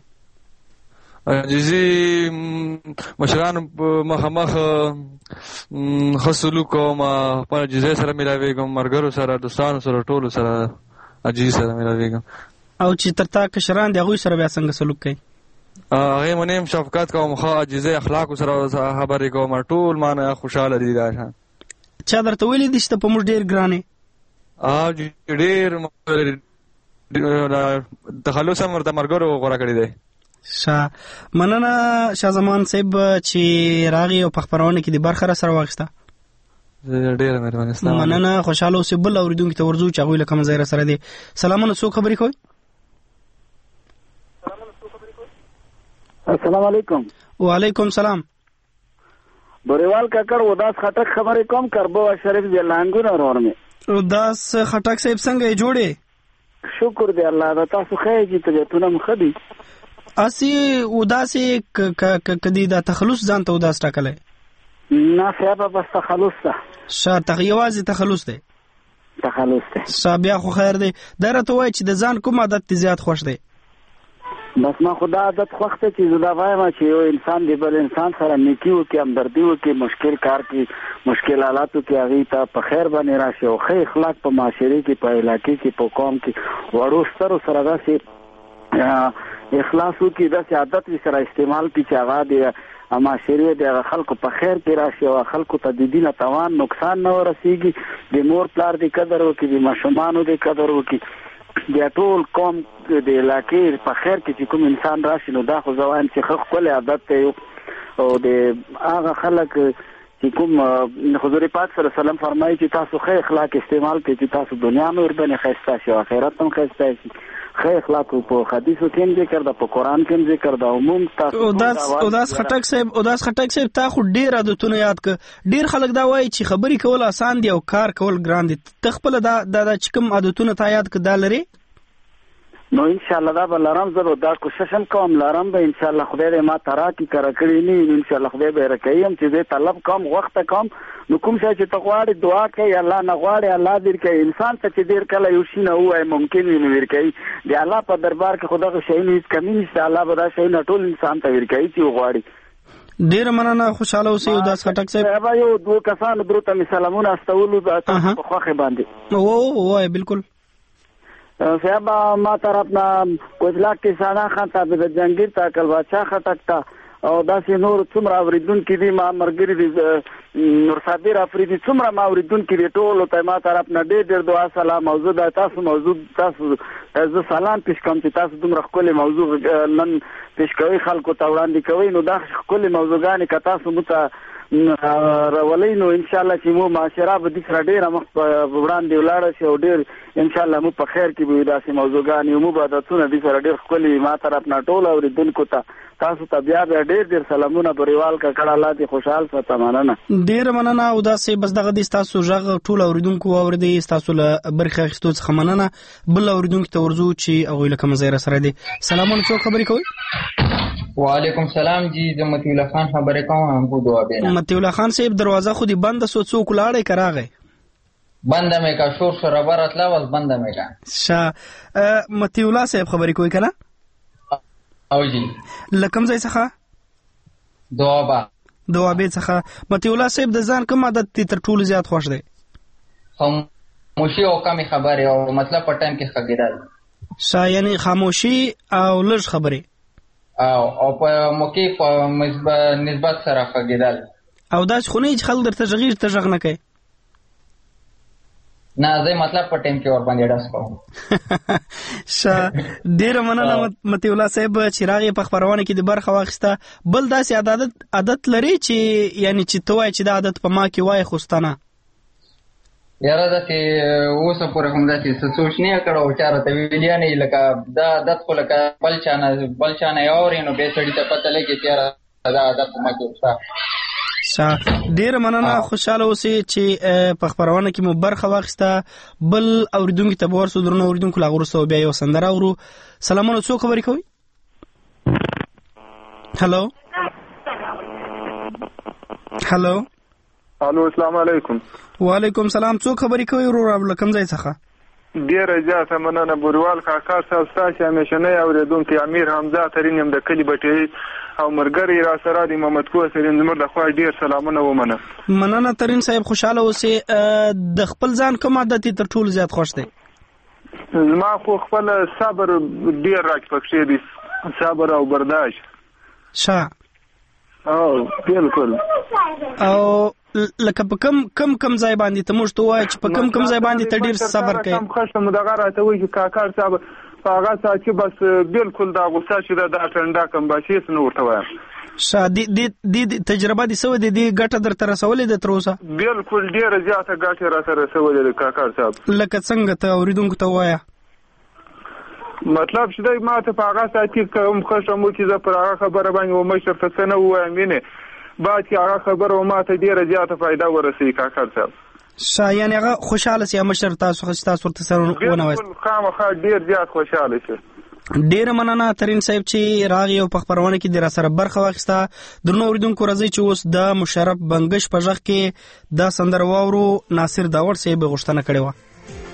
C: عاجزي مشرانو مخامخ ښه سلوک کوم، خپل عاجزۍ سره ملاوېږم، ملګرو سره، دوستانو سره، ټولو سره عاجزي سره ملاوېږم.
A: او چې تر تا کشران دي هغوی سره بیا څنګه سلوک کوي؟
C: هغې منیم شفقت کوم، ښه عاجزۍ اخلاقو سره خبرې کوم، ټول مانه خوشحاله دي. دا شان
A: چا درته ویلي دي چې ته په موږ ډېر ګران یې؟
C: ډېر تخلص هم ورته ملګرو غوره کړی دی.
A: مننه شاه صاحب چې راغی او په خپرونه کې د برخه را سره واخیسته.
C: ډېره مهرباني ستاسو.
A: مننه. خوشاله اوسئ. بل اورېدونکي ته ورځو چې هغوی له کومه ځای را سره دي. سلامونه، څوک خبرې کوئ؟
V: السلام علیکم.
A: وعلیکم سلام.
V: بوریوال کاکړ وداس خټک خبرې کوم، کربو شریف دی لانګون اورور می.
A: وداس خټک صاحب څنګه یې جوړې؟
V: شکر دی الله دا. تاسو خیر چې طبیعتونه مخدي
A: اسی وداسې کدی دا تخلص ځان ته وداس ټاکلی؟
V: نه صاحب، بس تخلص ده.
A: یوازې تخلص دی؟
V: تخلص دی.
A: بیا خو خیر دی. دا راته وایي چې د ځان کوم عادت دې زیات خوښ دی؟
V: بس ما خدا عادت خوښ دی چې زه دا وایم چې یو انسان دی بل انسان سره نیکي وکړي، همدردي وکړي، مشکل کار کې مشکل حالاتو کې هغې ته په خیر باندې راشي، او ښه اخلاق په معاشرې کې، په علاقې کې، په قوم کې وړو سترو سره داسې اخلاص وکړي، داسې عادت وي سره استعمال کړي چې هغه د معاشرې د هغه خلکو په خیر کې راشي، او خلکو ته د دې نه تاوان نقصان نه ورسېږي. د مور پلار د قدر وکړي، د ماشومانو د قدر وکړي، د ټول قوم د علاقې په خیر کې چې کوم انسان راشي، نو دا خو زه وایم چې ښه ښکلی عادت دی. او د هغه خلک چې کوم حضور پاک صلی الله علیه وسلم فرمایي چې تاسو ښه اخلاق استعمال کړئ چې تاسو دنیا هم ورباندې ښایسته شي او آخرت هم ښایسته شي. ښه اخلاق په حدیثو کې هم ذکر ده، په قرآن کې هم ذکر ده. عموم تاسو
A: اوداس خټک صاحب تا خو ډېر عادتونه یاد کړه. ډېر خلک دا وایي چې خبرې کول آسان دي او کار کول ګران دي. ته خپله دا چې کوم عادتونه تا یاد کړه دا لرې؟
V: نو انشاءالله دا به لرم، زه دا کوشش هم کوم لرم به انشاءالله. خدای دې ما ته راکړي، که راکړي نه وي نو انشاءالله خدای به یې راکوي هم چې زه طلب کوم، وخته کوم. نو کوم شی چې ته غواړې دعا کوي، الله نه غواړې الله دې کوي. انسان ته چې ډېر کله یو شي نه ووایي ممکن وي نو ورکوي. د الله په دربار کې خو دغه شیونو هېڅ کمي نشته. الله به دا شیونه ټول انسان ته ورکوي چې وغواړي.
A: ډېره مننه. خوشحاله اوسئ اوداس خټک صاحب.
V: یو دوه کسانو درو ته مې سلامونه استولو په خوښې باندې.
A: ووایه بالکل.
V: صاحب ما طرف نه کوچلاک کې سانا خان ته د جنگیر ته کل بادشاہ خټک ته او داسې نور څومره اوریدونکي دي ما ملګري دي، نور صابر افریدي څومره ما اوریدونکي دي، ټولو ته ما طرف نه ډېر دعا سلام. موضوع ده تاسو زه سلام پیش کوم چې تاسو دومره ښکلې موضوع نن پیش کوئ، خلکو ته وړاندې کوئ. نو دا ښکلې موضوعګانې که تاسو مو ته راولئ نو انشاءالله چې مو معاشره به دې سره ډېره مخ وړاندې ولاړه شي او ډېر انشاءالله مو په خیر کې به وي داسې موضوعګانې. مو به عادتونه دې سره ډېر ښکلي ما طرف نه ټول اوریدونکو ته تاسو ته بیا ډېر سلامونه. بریوال کاکړ الله دې خوشحال ساته. مننه.
A: ډېره مننه. او داسې بس دغه دې ستاسو غږ ټول اوریدونکو واورېدی، ستاسو له برخې اخیستو څخه مننه. بل اوریدونکي ته ورځو چې هغوی له کومه ځای را سره دي. سلامونه، څوک خبرې کوئ؟
W: وعلیکم سلام جی، زه مطیع الله خان خبرې کوم، همکو دوابینه.
A: مطیع الله خان صاحب دروازه خو دې بنده سو، څوک ولاړی که راغی؟
W: بنده مې کا، شور شرابه راتله وس بنده مې کا.
A: مطیع الله صاحب خبرې کوئ که نه؟
W: او جی.
A: له کوم ځای څخه؟ دوابې څخه. مطیع الله صاحب د ځان کوم عادت دې تر ټولو زیات خوښ دی؟
W: خاموشي او کمې خبرې او مطلب په ټایم کې خګېدل.
A: یعنی خاموشي او لږ خبرې
W: او په موقع په نسبت سره خګېدل.
A: او داسې خو نه چې خلک درته غږېږي ته غږ نه کوې؟
W: نه زه مطلب په ټیم کې ور باندې ډاس کوم.
A: ډیره مننه مطیع الله صاحب چې راغی په خبرونه کې د برخه واخیسته. بل داسې عادت لري چې یعنی چې توای چې دا عادت په ما کې وای خوستانه
W: یاره داسې اوسه پورې هم داسې څه سوچ نه کړو چې راته ویلیا نه لکه دا عادت خو لکه بل چانه یې اوري نو به سړي ته پته لګي چې یاره دا عادت په ما کې وستا.
A: ډیره مننه خوشاله اوسئ چې په خبرونه کې مو برخه واخیسته. بل اوریدونکو ته ورسو درنو اوریدونکو لا غوړسو بیا یو سندره اورو. سلامونه څوک خبرې کوي؟ هالو
O: السلام علیکم.
A: وعلیکم سلام. څوک خبرې کوي ورور کوم ځای څخه؟
O: ډیره زیاته مننه بوروال کاکا صاحب ستاسو همیشنی اوریدونکو امیر حمزه ترینم د کلی بټي او مرګري را سره د محمد کو سرین زمر د خوا ډیر سلامونه ومنه.
A: مننه ترین صاحب خوشاله اوسئ. د خپل ځان کوم عادت تر ټولو زیات خوښ دی؟
O: ما خو خپل صبر ډیر راک پکې دی، صبر او برداشت. بالکل. او
A: لکه په کم ځای باندې ته موږ ته وایي چې په کم ځای باندې ته ډیر صبر کوي.
O: کم خشم دغه راته وایي چې کاکا صاحب هغه سات چې بس بالکل دا غوسه چې دا ټنډا کم باشي نو ورته وایم.
A: دې تجربه دې سوې دې ګټه درته رسولې ده تر اوسه؟
O: بالکل ډیره زیاته ګټه راته رسولې ده کاکا صاحب.
A: لکه څنګه ته اوریدونکو ته وایه؟
O: مطلب چې دا ما ته په هغه سات کې کوم خشم و چې زه پر هغه خبره باندې و مشر ته څه نه ووایم وینې بعد چې هغه خبره و ما ته ډیره زیاته فایده ورسوي کاکا صاحب.
A: یعنی هغه خوشاله سي مشر تاسو ورته سره ونه وایست؟
O: خامخا ډیر زیات خوشاله شي.
A: ډیره مننه ترین صاحب چې راغی او په خبرونه کې د را سره برخه واخیسته. درنو اوریدونکو راځي چې اوس د مشرف بنگش په ژغ کې دا سندره واورو. ناصر داور صاحب غوښتنه کړې وه.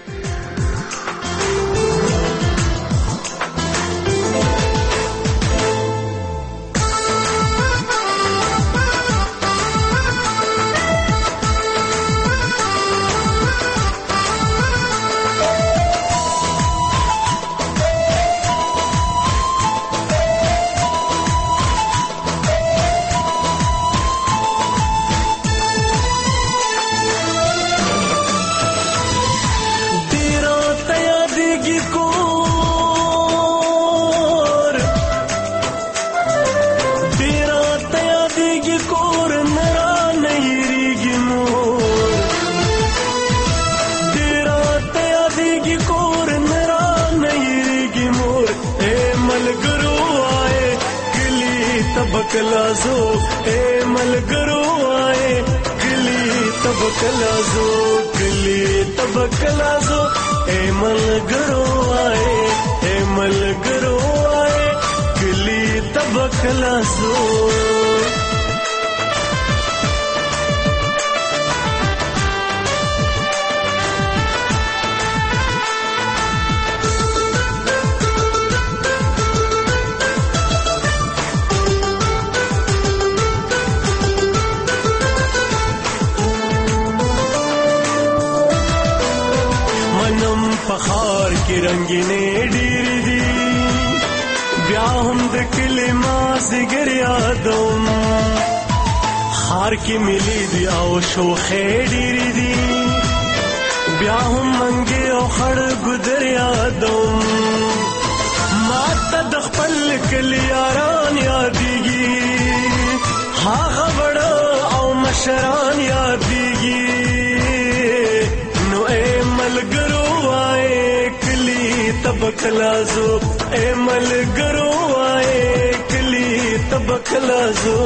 K: کلازو اے ملګرو آئے کلی تب کلازو کلی تب کلازو اے ملګرو آئے کلی تب کلازو. پخار کی رنگینے ډیر دی بیا هم د کلمه زګر یادوم خار کی ملی دی او شوخه ډیر دی بیا هم منګي او خړ ګدر یادوم ماته د خپل کلی یاران یادېږي هغه وړه او مشران یادېږي نو اے ملګرو تب کلازو اے ملګرو آئے کلی تب کلازو.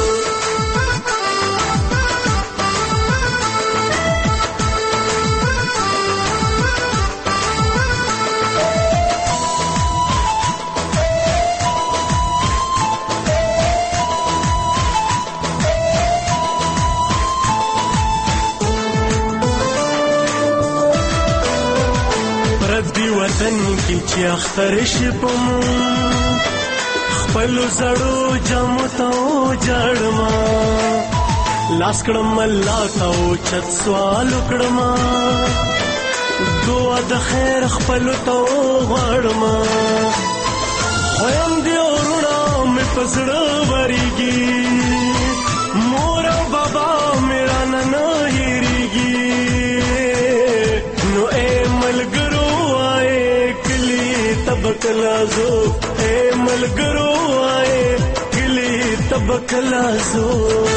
K: وطن کی چې اختر شپم خپل زړو جام ته جړما لاس کړم الله ته چت سوال کړم دعا د خیر خپل ته غړما خویم دی ورونه مې پسړه وريږي مور او بابا میرا نه هېریږي بکلازو اے ملګرو آئے کلی تبکلازو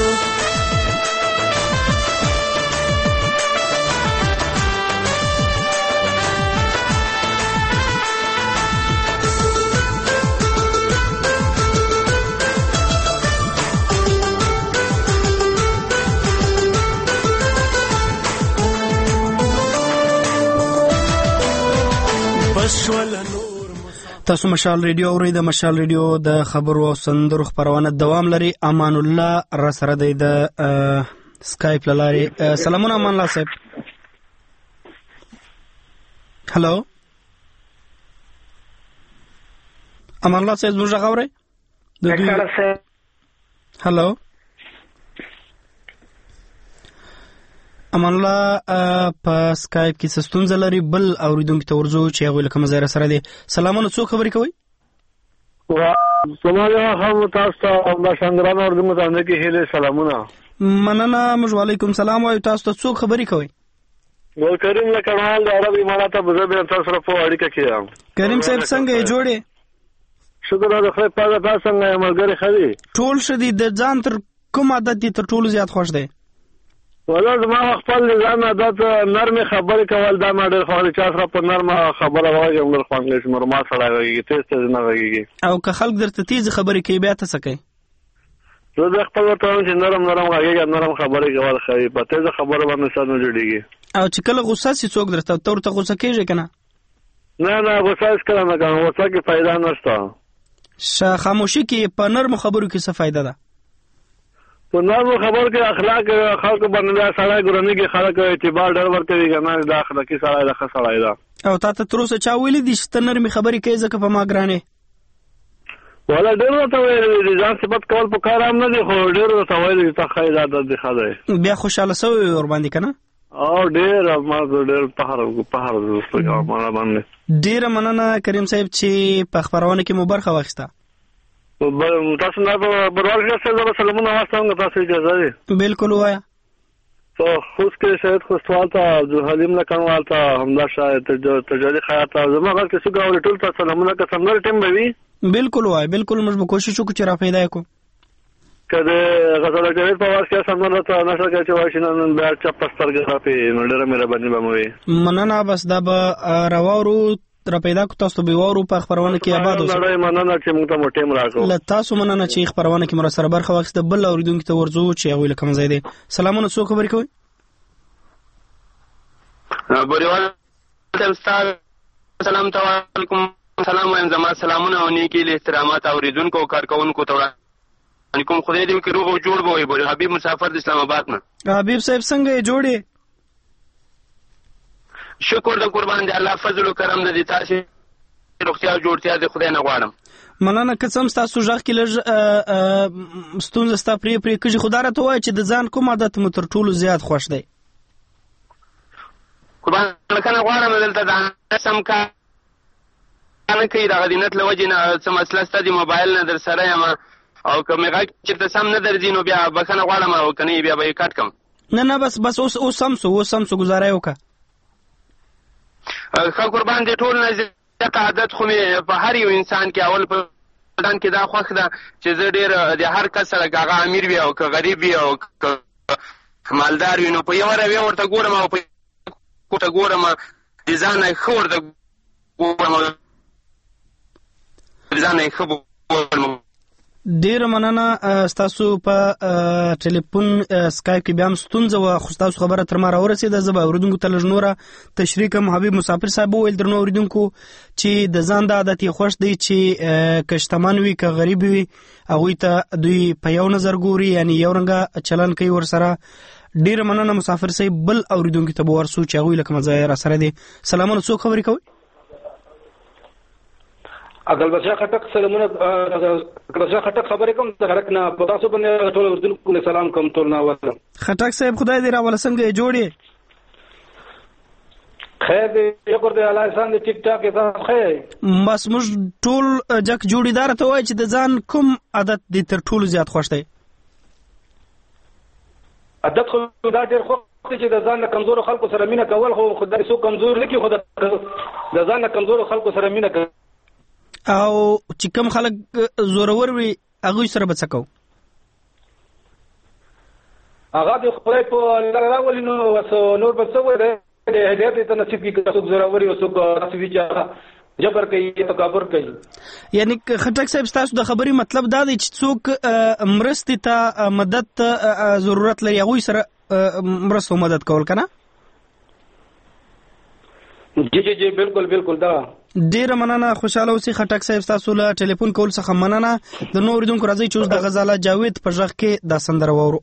A: تاسو مشال ریډیو اورئ. د مشال ریډیو د خبرو او سندرو خبرونه دوام لري. امان الله را سره دی د سکایپ لاري. سلامونه امان الله صاحب. هلو امان الله صاحب زموږ غوړې هلو امان الله په سکایپ کې ستونزه لري. بل اوریدونکو ته ورځو چې هغه لکه مزه سره دي. سلامونه څو خبرې کوي؟
P: سلام تاسو ته د شنګران اور د متانه کې هله سلامونه.
A: مننه. موږ وعلیکم سلام وایو. تاسو ته څو خبرې کوي؟
P: ګل کریم له کډوال د عربي امارات په ځای تاسو سره په اړیکه کې یم.
A: کریم صاحب څنګه یې جوړې؟
P: شکر الله خیر پاک. تاسو څنګه یې ملګری خدي؟
A: ټول شدي د ځان تر کوم عادت دي تر ټولو زیات خوښ دی؟
P: ولا زما خپل ځان عادت نرمه خبرې کول دا ما ډېر خوښ. چا سره په نرمه خبره وایي موږ خوښ نه شو. نورمال سره راغی تیز نه راغی.
A: او که خلک درته تیز خبرې کوي بیا ته څه کوي؟
P: زه خپل ورته چې نرم راغی نرم خبرې کول خو په تیز خبره باندې سر نه جوړیږي.
A: او چې کله غوسه سي څوک درته ته غوسه کیږي کنه؟
P: نه غوسه هیڅ کله نه کوم. غوسه کې فائدہ نشته.
A: خاموشي کې په نرم خبرو کې څه فائدہ ده؟
P: په نرم خبرو کې اخلاق خلق باندې سړی ګورنه کې خلک اعتبار ډېر ورکوي کنه. د اخلاقی سړی د خسړای ده. او
A: تاسو تر اوسه چا ویلي دي چې نرمي خبرې کوي ځکه په ما ګرانه؟
P: ولا ډېر ته ویلي ځان صفت کول په کار هم نه دي خو ډېر ته ویلي ته خیر عادت دي خدای.
A: بیا خوشاله سوي ور باندې کنه؟
P: او ډېر ما ډېر په هر زوستګه ما باندې.
A: ډېر مننه کریم صاحب چې په خبرونه کې مو برخه واخیسته.
P: تاسو نه بروال کې سلامونه واسطه تاسو اجازه دي؟ بالکل وایا. تو خوش کې شاید خو سوال ته جو حلیم نه کړوال ته همدا شاید تجاري خیاط زما غل کې څنګه ول ټول تاسو سلامونه که څنګه ټیم به بالکل وای. بالکل موږ به کوشش وکړو چې را پیدا کو کده غزل کې په واسطه څنګه ته نشه کې چې وای شنن بیا چا پسترګه راپی نو ډېر مې باندې بموي. مننه. بس دا به راوورو را پیدا کو تاسو به وورو په خبرونه کې آباد اوسئ. مننه چې موږ ته ټیم راکو. ل تاسو مننه چې خبرونه کې مر سره برخه واخیسته. بل اوریدونکو ته ورځو چې هغه لکه مزه دي. سلامونه څو خبرې کوي؟
D: بریوال استاد سلام علیکم. سلام وایم. زما سلامونه او نیکی له احترامات اوریدونکو او کارکونکو ته علیکم. خدای دې وکړي روغ او جوړ به وي. بری حبیب مسافر د اسلام آباد نه. حبیب صاحب څنګه یې جوړې؟ شکر د قربان دی الله فضل او کرم دې تاسو روغتیا او جوړتیا دې خدای نه غواړم. مننه. قسم تاسو ځخ کې لږ ستونزه ستا پری کږي خدای ته وای چې د ځان کوم عادت مو تر ټولو زیات خوښ دی؟ قربان لکنه غواړم دلته دا سم کا نه کوي د غدینت لوجه نه څه مسله ستدي موبایل نه در سره یم او کومه غږ چې ته سم نه درځي نو بیا بخنه غواړم او کني بیا به کټ کم. نه بس اوس سم گزاره وکړه. خو قربان دې ټول نه زیات عادت خو مې په هر یو انسان کې اول په بدن کې دا خوښ ده چې زه ډېر د هر کس سره هغه امیر وي او که غریب وي او مالدار وي نو په یو رویه ورته ګورم او په کوته ګورم ځان یې ښه ورته ګورم ځان یې ښه ګورم. ډیر مننه. تاسو په ټلیفون سکایپ کې بیا هم ستونزه و خو تاسو خبره تر ما راورسېده. زه به اوریدونکو ته لږ نوره تشریح کوم. حبیب مسافر صاحب وویل درنو اوریدونکو چې د ځان د عادت یې خوښ دی چې که شتمن وي که غریب وي هغوی ته دوی په یو نظر ګوري یعنی یو رنګه چلن کوي ورسره. ډیر مننه مسافر صاحب. بل اوریدونکو ته به ورسو چې هغوی لکه مزه را سره دي. سلامونه څوک خبرې کوي؟
E: اګل بچا خټک سلامونه. بچا خټک خبرې کوم د غرق نه په تاسو باندې ټول ورته سلام کوم ټول نه وره. خټک صاحب خدای دې راول څنګه جوړې؟ خیر دې شکر دې الله احسان دې ټیک ټاک دې خیر. بس موږ ټول جک جوړیدار ته وای چې د ځان کوم عادت دې تر ټولو زیات خوښ دی؟ عادت خو دا ډېر خوښ چې د ځان کمزور خلکو سره مینه کول. خو خدای سو کمزور نه کی خو د ځان کمزور خلکو سره مینه کوي.
D: او چې کوم خلک زورور وي هغوی سره به څه کوو؟
E: هغه د خدای په لاره راولي نو نور به څه وایي د هدایت ته نصیب کړي که څوک زورور وي او څوک داسې وي چې جبر کوي تکبر کوي. یعنی خټک صاحب ستاسو د خبرې مطلب دا دی چې څوک مرستې ته مدد ته ضرورت لري هغوی سره مرسته او مدد کول که نه؟ جی جی جی بالکل بالکل دا ډیره مننه. خوشاله اوسئ خټک صاحب، ستاسو له ټلیفون کول څخه مننه. د نور اوریدونکو راځئ چې اوس د غزاله جاوید په غږ کې دا سندره واورو.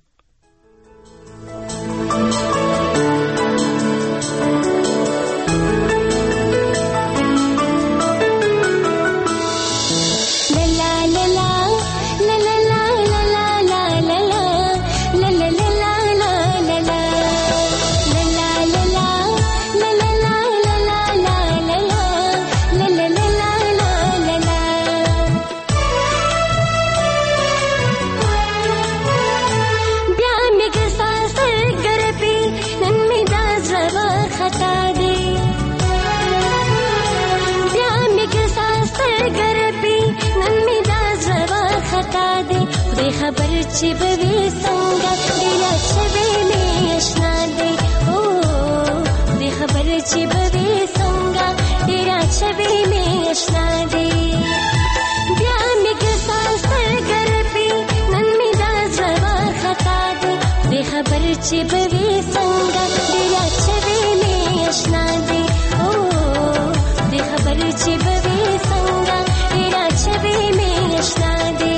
J: खबर ची बवी संगा दिला छवे में अशना दे ओ दे खबर ची बवी संगा दिला छवे में अशना दे ब्या मिग सासर कर पे नन में दा जवा खता दे दे खबर ची बवी संगा दिला छवे में अशना दे ओ दे खबर ची बवी संगा दिला छवे में अशना दे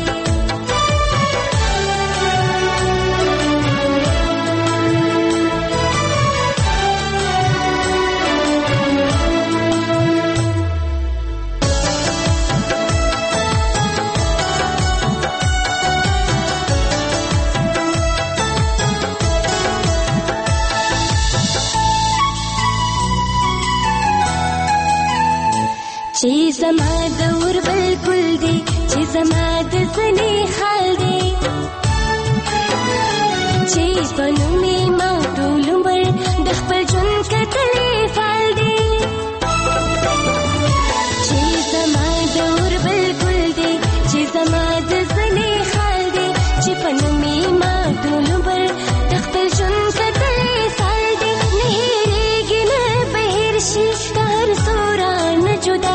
J: ची जमा दौर बिल्कुल दे ची जमा दसने खाल दे ची पनु में माउटू लुम्बर दखपल जुन कतले फाल दे ची जमा दौर बिल्कुल दे ची जमा दसने खाल दे ची पनु में माउटू लुम्बर दखपल जुन कतले फाल दे नेरेगी न बहिरशी कार सोरा न जुदा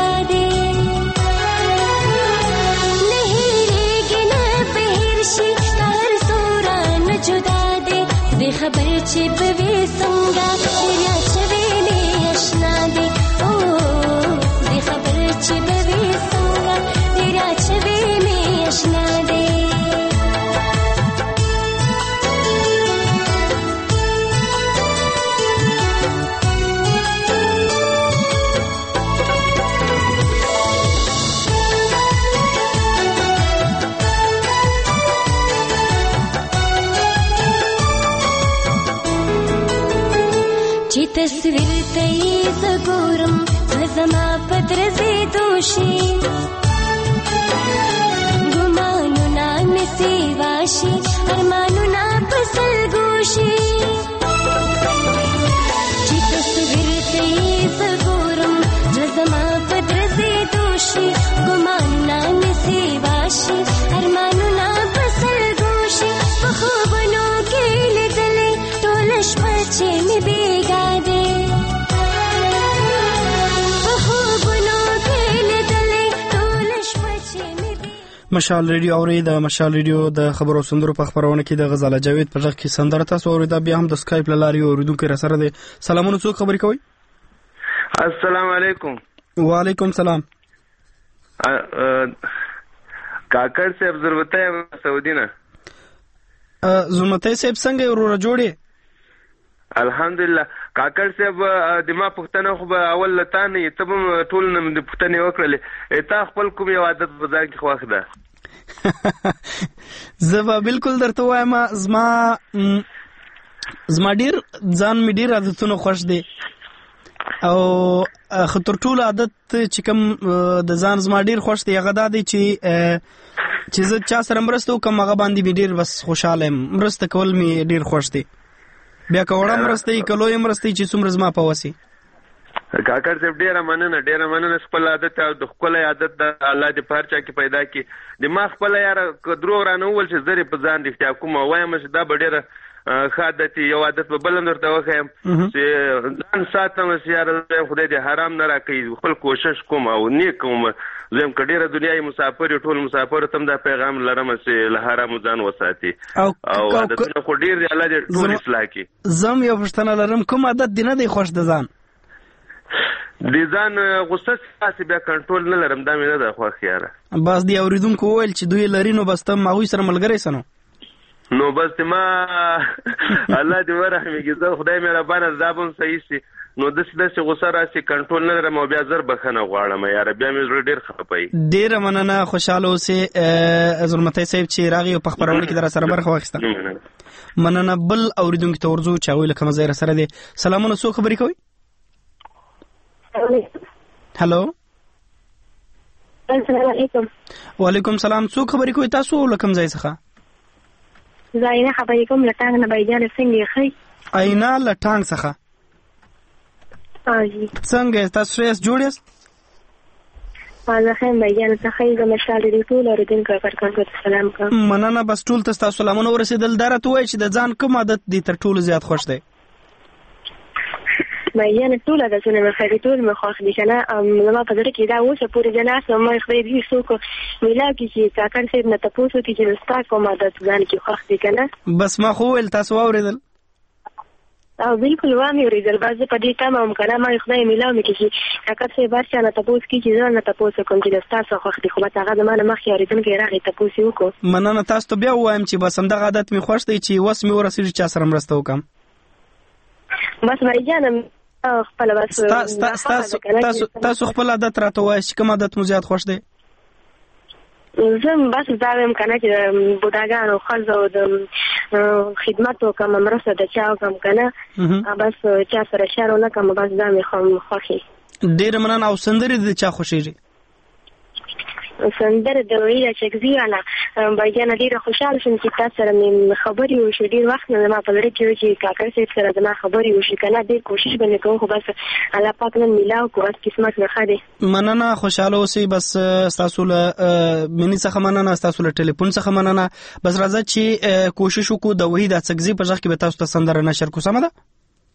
J: खबर ची बवी संगा दिला छवे में अशना दे ओ दे खबर ची बवी संगा दिला छवे में अशना दे तस्वीर तेज गोरम जमा पत्र से दोषी गुमानु ना नसीवाशी अरमानु ना पसल गोशी तस्वीर तेज गोरम जमा पत्र से दोषी गुमानु ना नसीवाशी अरमानु ना पसल गोशी खूबनों के लिए दले टोलश पचे में बेगा مشال ریډیو اوري د مشال ریډیو د خبرو سندرو په خبرونه کې د غزاله جاوید په ځخ کې سندره تاسو اوریدا بیا هم د اسکایپ لاري اوریدونکو را سره دي. سلامونه، څوک خبرې کوي؟
G: السلام علیکم.
D: وعلیکم سلام.
G: کاکړ صاحب ضرورت سعودي نه
D: زمته صاحب څنګه ورور جوړي؟
G: الحمدلله. کاکړ صاحب د ما پښتنه خو به اول لتانه یتبم ټول نه د پښتنه وکړلې تا خپل کوم یو عادت بازار کې خوښ ده؟
D: زه بالکل درته وایم زما ډیر ځان می ډیر عادتونه خوښ دي او خطر ټول عادت چې کوم د ځان زما ډیر خوښ دي هغه دا دی چې زه چا سره مرسته وکم هغه باندې می ډیر بس خوشاله یم. مرسته کول می ډیر خوښ دي. بیا کوړه مرسته کلوې مرسته چې څومره زما په وسی
G: کاکړ صاحب ډیره مننه خپل عادت او د خپل عادت د الله دې پارچا کې پیدا کی د ما خپل یار درو رانه ول چې زری په ځان رښتیا کوم وایم چې دا ډیره خادتي یو عادت په بلند ورته وخایم چې ځان ساتم چې یار خدای دې حرام نه راکړي خپل کوشش کوم او نیک کوم زم کډیره دنیاي مسافر ټول مسافر تم دا پیغام لرم چې له حرام ځان وساتي او عادتونه خو ډیر دی الله دې ټول اصلاح کړي
D: زم یو پښتنه لرم کوم عادت دی نه دی خوښ د ځان
G: د ځان غصه ساسي بیا کنټرول نه لرم دا مې نه ده خوښ یاره
D: بس دی اوریدونکو وویل چې دوی لري نو بس ته ماوی سره ملګری سنو
G: نو بس ما الله دې ورحمېږي زه خدای مهربانه زابم صحیح سي نو داسې غصه راسي کنټرول نه لرم او بیا زر بخښنه غواړم یاره بیا مې زړه ډېر خفه وي
D: ډېره مننه خوشحاله اوسې ظلمتی صاحب چې راغی او په خپرونه کې در سره برخه واخیسته مننه بل اوریدونکي ته ورځو چې هغوی له کومه ځای سره دی سلامونه څوک خبرې کوئ هلو
I: السلام علیکم
D: وعلیکم سلام څوک خبرې کوئ تاسو له کوم ځای څخه
I: زاینه خبرې کوم له ټانګ نه بایجانه څنګه ښئ
D: اینا له ټانګ څخه څنګه تاسو یې جوړ یاست
I: زه ښه بایجانه څخه زه مشال دې ټول اوریدونکو ته سلام کوم
D: مننه بس ټول ته ستاسو سلامونه ورسېدل دا راته ووایئ چې د ځان کوم عادت دی تر ټولو زیات خوښ دی
I: بایجانه ټول عادتونه مې خوښ دي ټول مې خوښ دي که نه زما په زړه کې دا اوسه پورې زه ناست وم ما خدای دې څوک میلاو کړي چې کاکړ صاحب نه تپوس وکړي چې ستا کوم عادت ځان کې خوښ دی که نه
D: بس ما خو وویل تاسو واورېدل
I: او بالکل وامې اورېدل بس زه په دې تمه وم که نه ما خدای میلاو مې کړي چې کاکړ صاحب هر چا نه تپوس کړي چې زه نه تپوس وکړم چې د ستا څه خوښ دی خو بس هغه زما نه مخکې اورېدونکی راغی تپوس یې وکړو
D: مننه تاسو ته بیا ووایم چې بس همدغه عادت مې خوښ دی چې وس مې ورسېږي چا سره مرسته وکړم
I: بس بایجانه خپل بس
D: تاسو خپل عادت راته وایئ چې کوم عادت مو زیات خوښ دی
I: زه بس دا وایم که نه چې د بوډاګانو ښځو د خدمت وکړم مرسته د چا وکړم که نه بس چا سره شر ونه کړم بس دا مې خوښي
D: ډېره مننه او سندرې د چا خوښېږي
I: سندره د ویله چکزي والا بایجانه ډېره خوشحاله شوم چې تا سره مې خبرې وشوې ډېر وخت نه زما په زړه کې و چې کاکړ صاحب سره زما خبرې وشي که نه ډېر کوشش به مې کوم خو بس الله پاک نن میلاو کړو بس قسمت مې ښه دی
D: مننه خوشحاله اوسئ بس ستاسو له مینې څخه مننه ستاسو له ټلیفون څخه مننه بس راځه چې کوشش وکړو د وحید اڅکزي په غږ کې به تاسو ته سندره نشر کړو سمه ده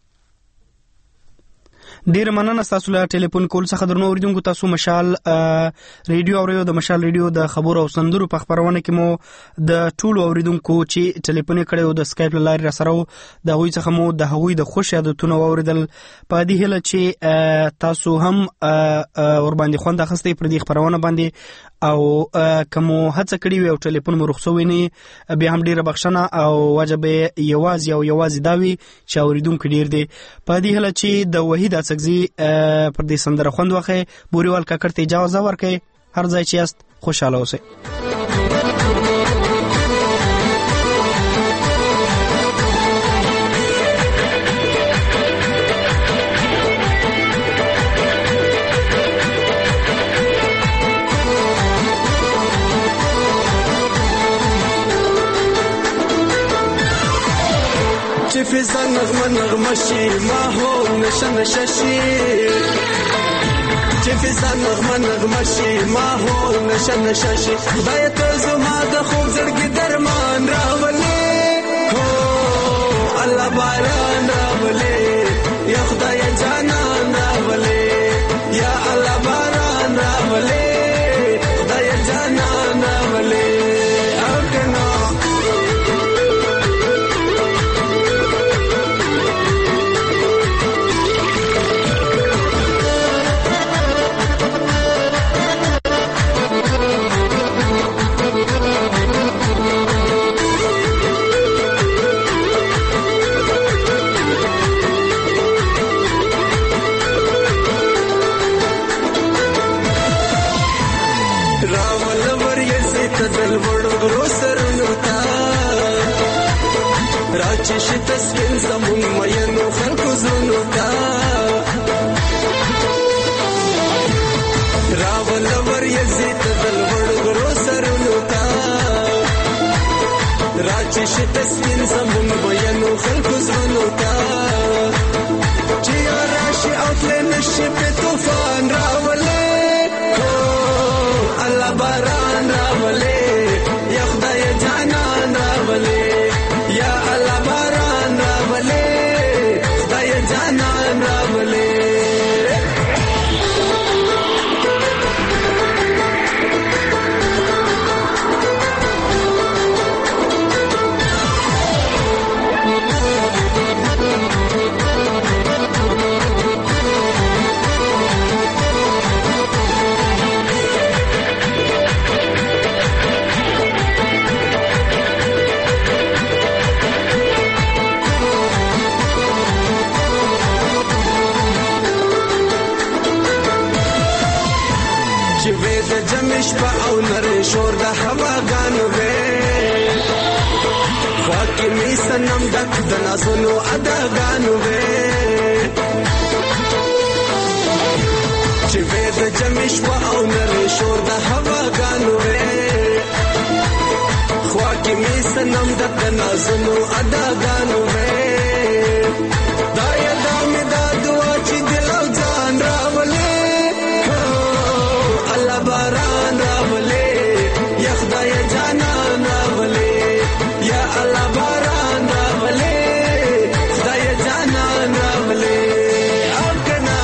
D: ډېر مننه ستاسو له ټلیفون کول څخه درنو اوریدونکو تاسو مشال ریډیو اورئ د مشال ریډیو د خبرو او سندرو په خبرونه کې مو د ټولو اوریدونکو چې ټلیفون یې کړی او د سکایپ له لارې راسره وو د هغوی څخه مو د هغوی د خوښ عادتونه واورېدل په دې هیله چې تاسو هم ورباندې خوند اخیستی پر دې خپرونه باندې او که مو هڅه کړې وي او ټلیفون مو رخصوی نه بیا هم ډېره بخښنه او وجه به یوازې دا وي چې اوریدونکي ډېر دی په دې هیله چې د وحید اڅکزي پر دې سندره خوند واخلئ بوریوال کاکړ ته اجازه ورکړئ هر ځای چې یاست خوشحاله اوسئ
K: چې فضا نغمه شي ماحول نشه شي چې فضا نغمه شي ماحول نشه شي خدای ته زما د خوب زړګي درمان راولې هو الله باران راولې یا خدای جانان راولې یا الله باران راولې خدای جانان راولې چې تسکین زمون مینو خلکو زونو تا راول ور یزید دل ورغرو سرونو تا راچې تسکین زمون مینو خلکو زونو تا چې راشي او فلن راشي په طوفان راولې الله باران راولې یا خدای جانان راولې یا الله باران راولې خدای جانان راولې شپه او نری شور د هواګانو وې خواکې می سنم ډک د نازونو اداګانو وې چې وې د جمع شپه او نری شور د هواګانو وې خواکې می سنم ډک د نازونو اداګانو وې دا یدا می دا دعا چې دل او ځان راولې الله باران راولې یا خدای جانان راولې یا الله باران راولې خدای جانان راولې او کنا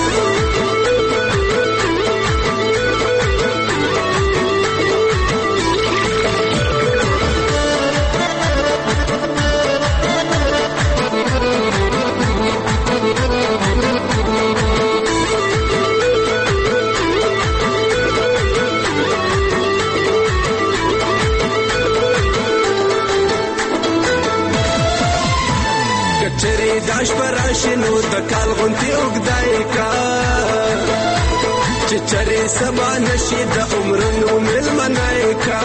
K: داش پراشنو د کال غونتی وګدای کا چې چرې سبا نشي د عمرونو ملمنای کا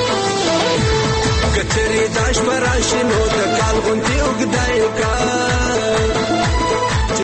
K: کچري داش پراشنو د کال غونتی وګدای کا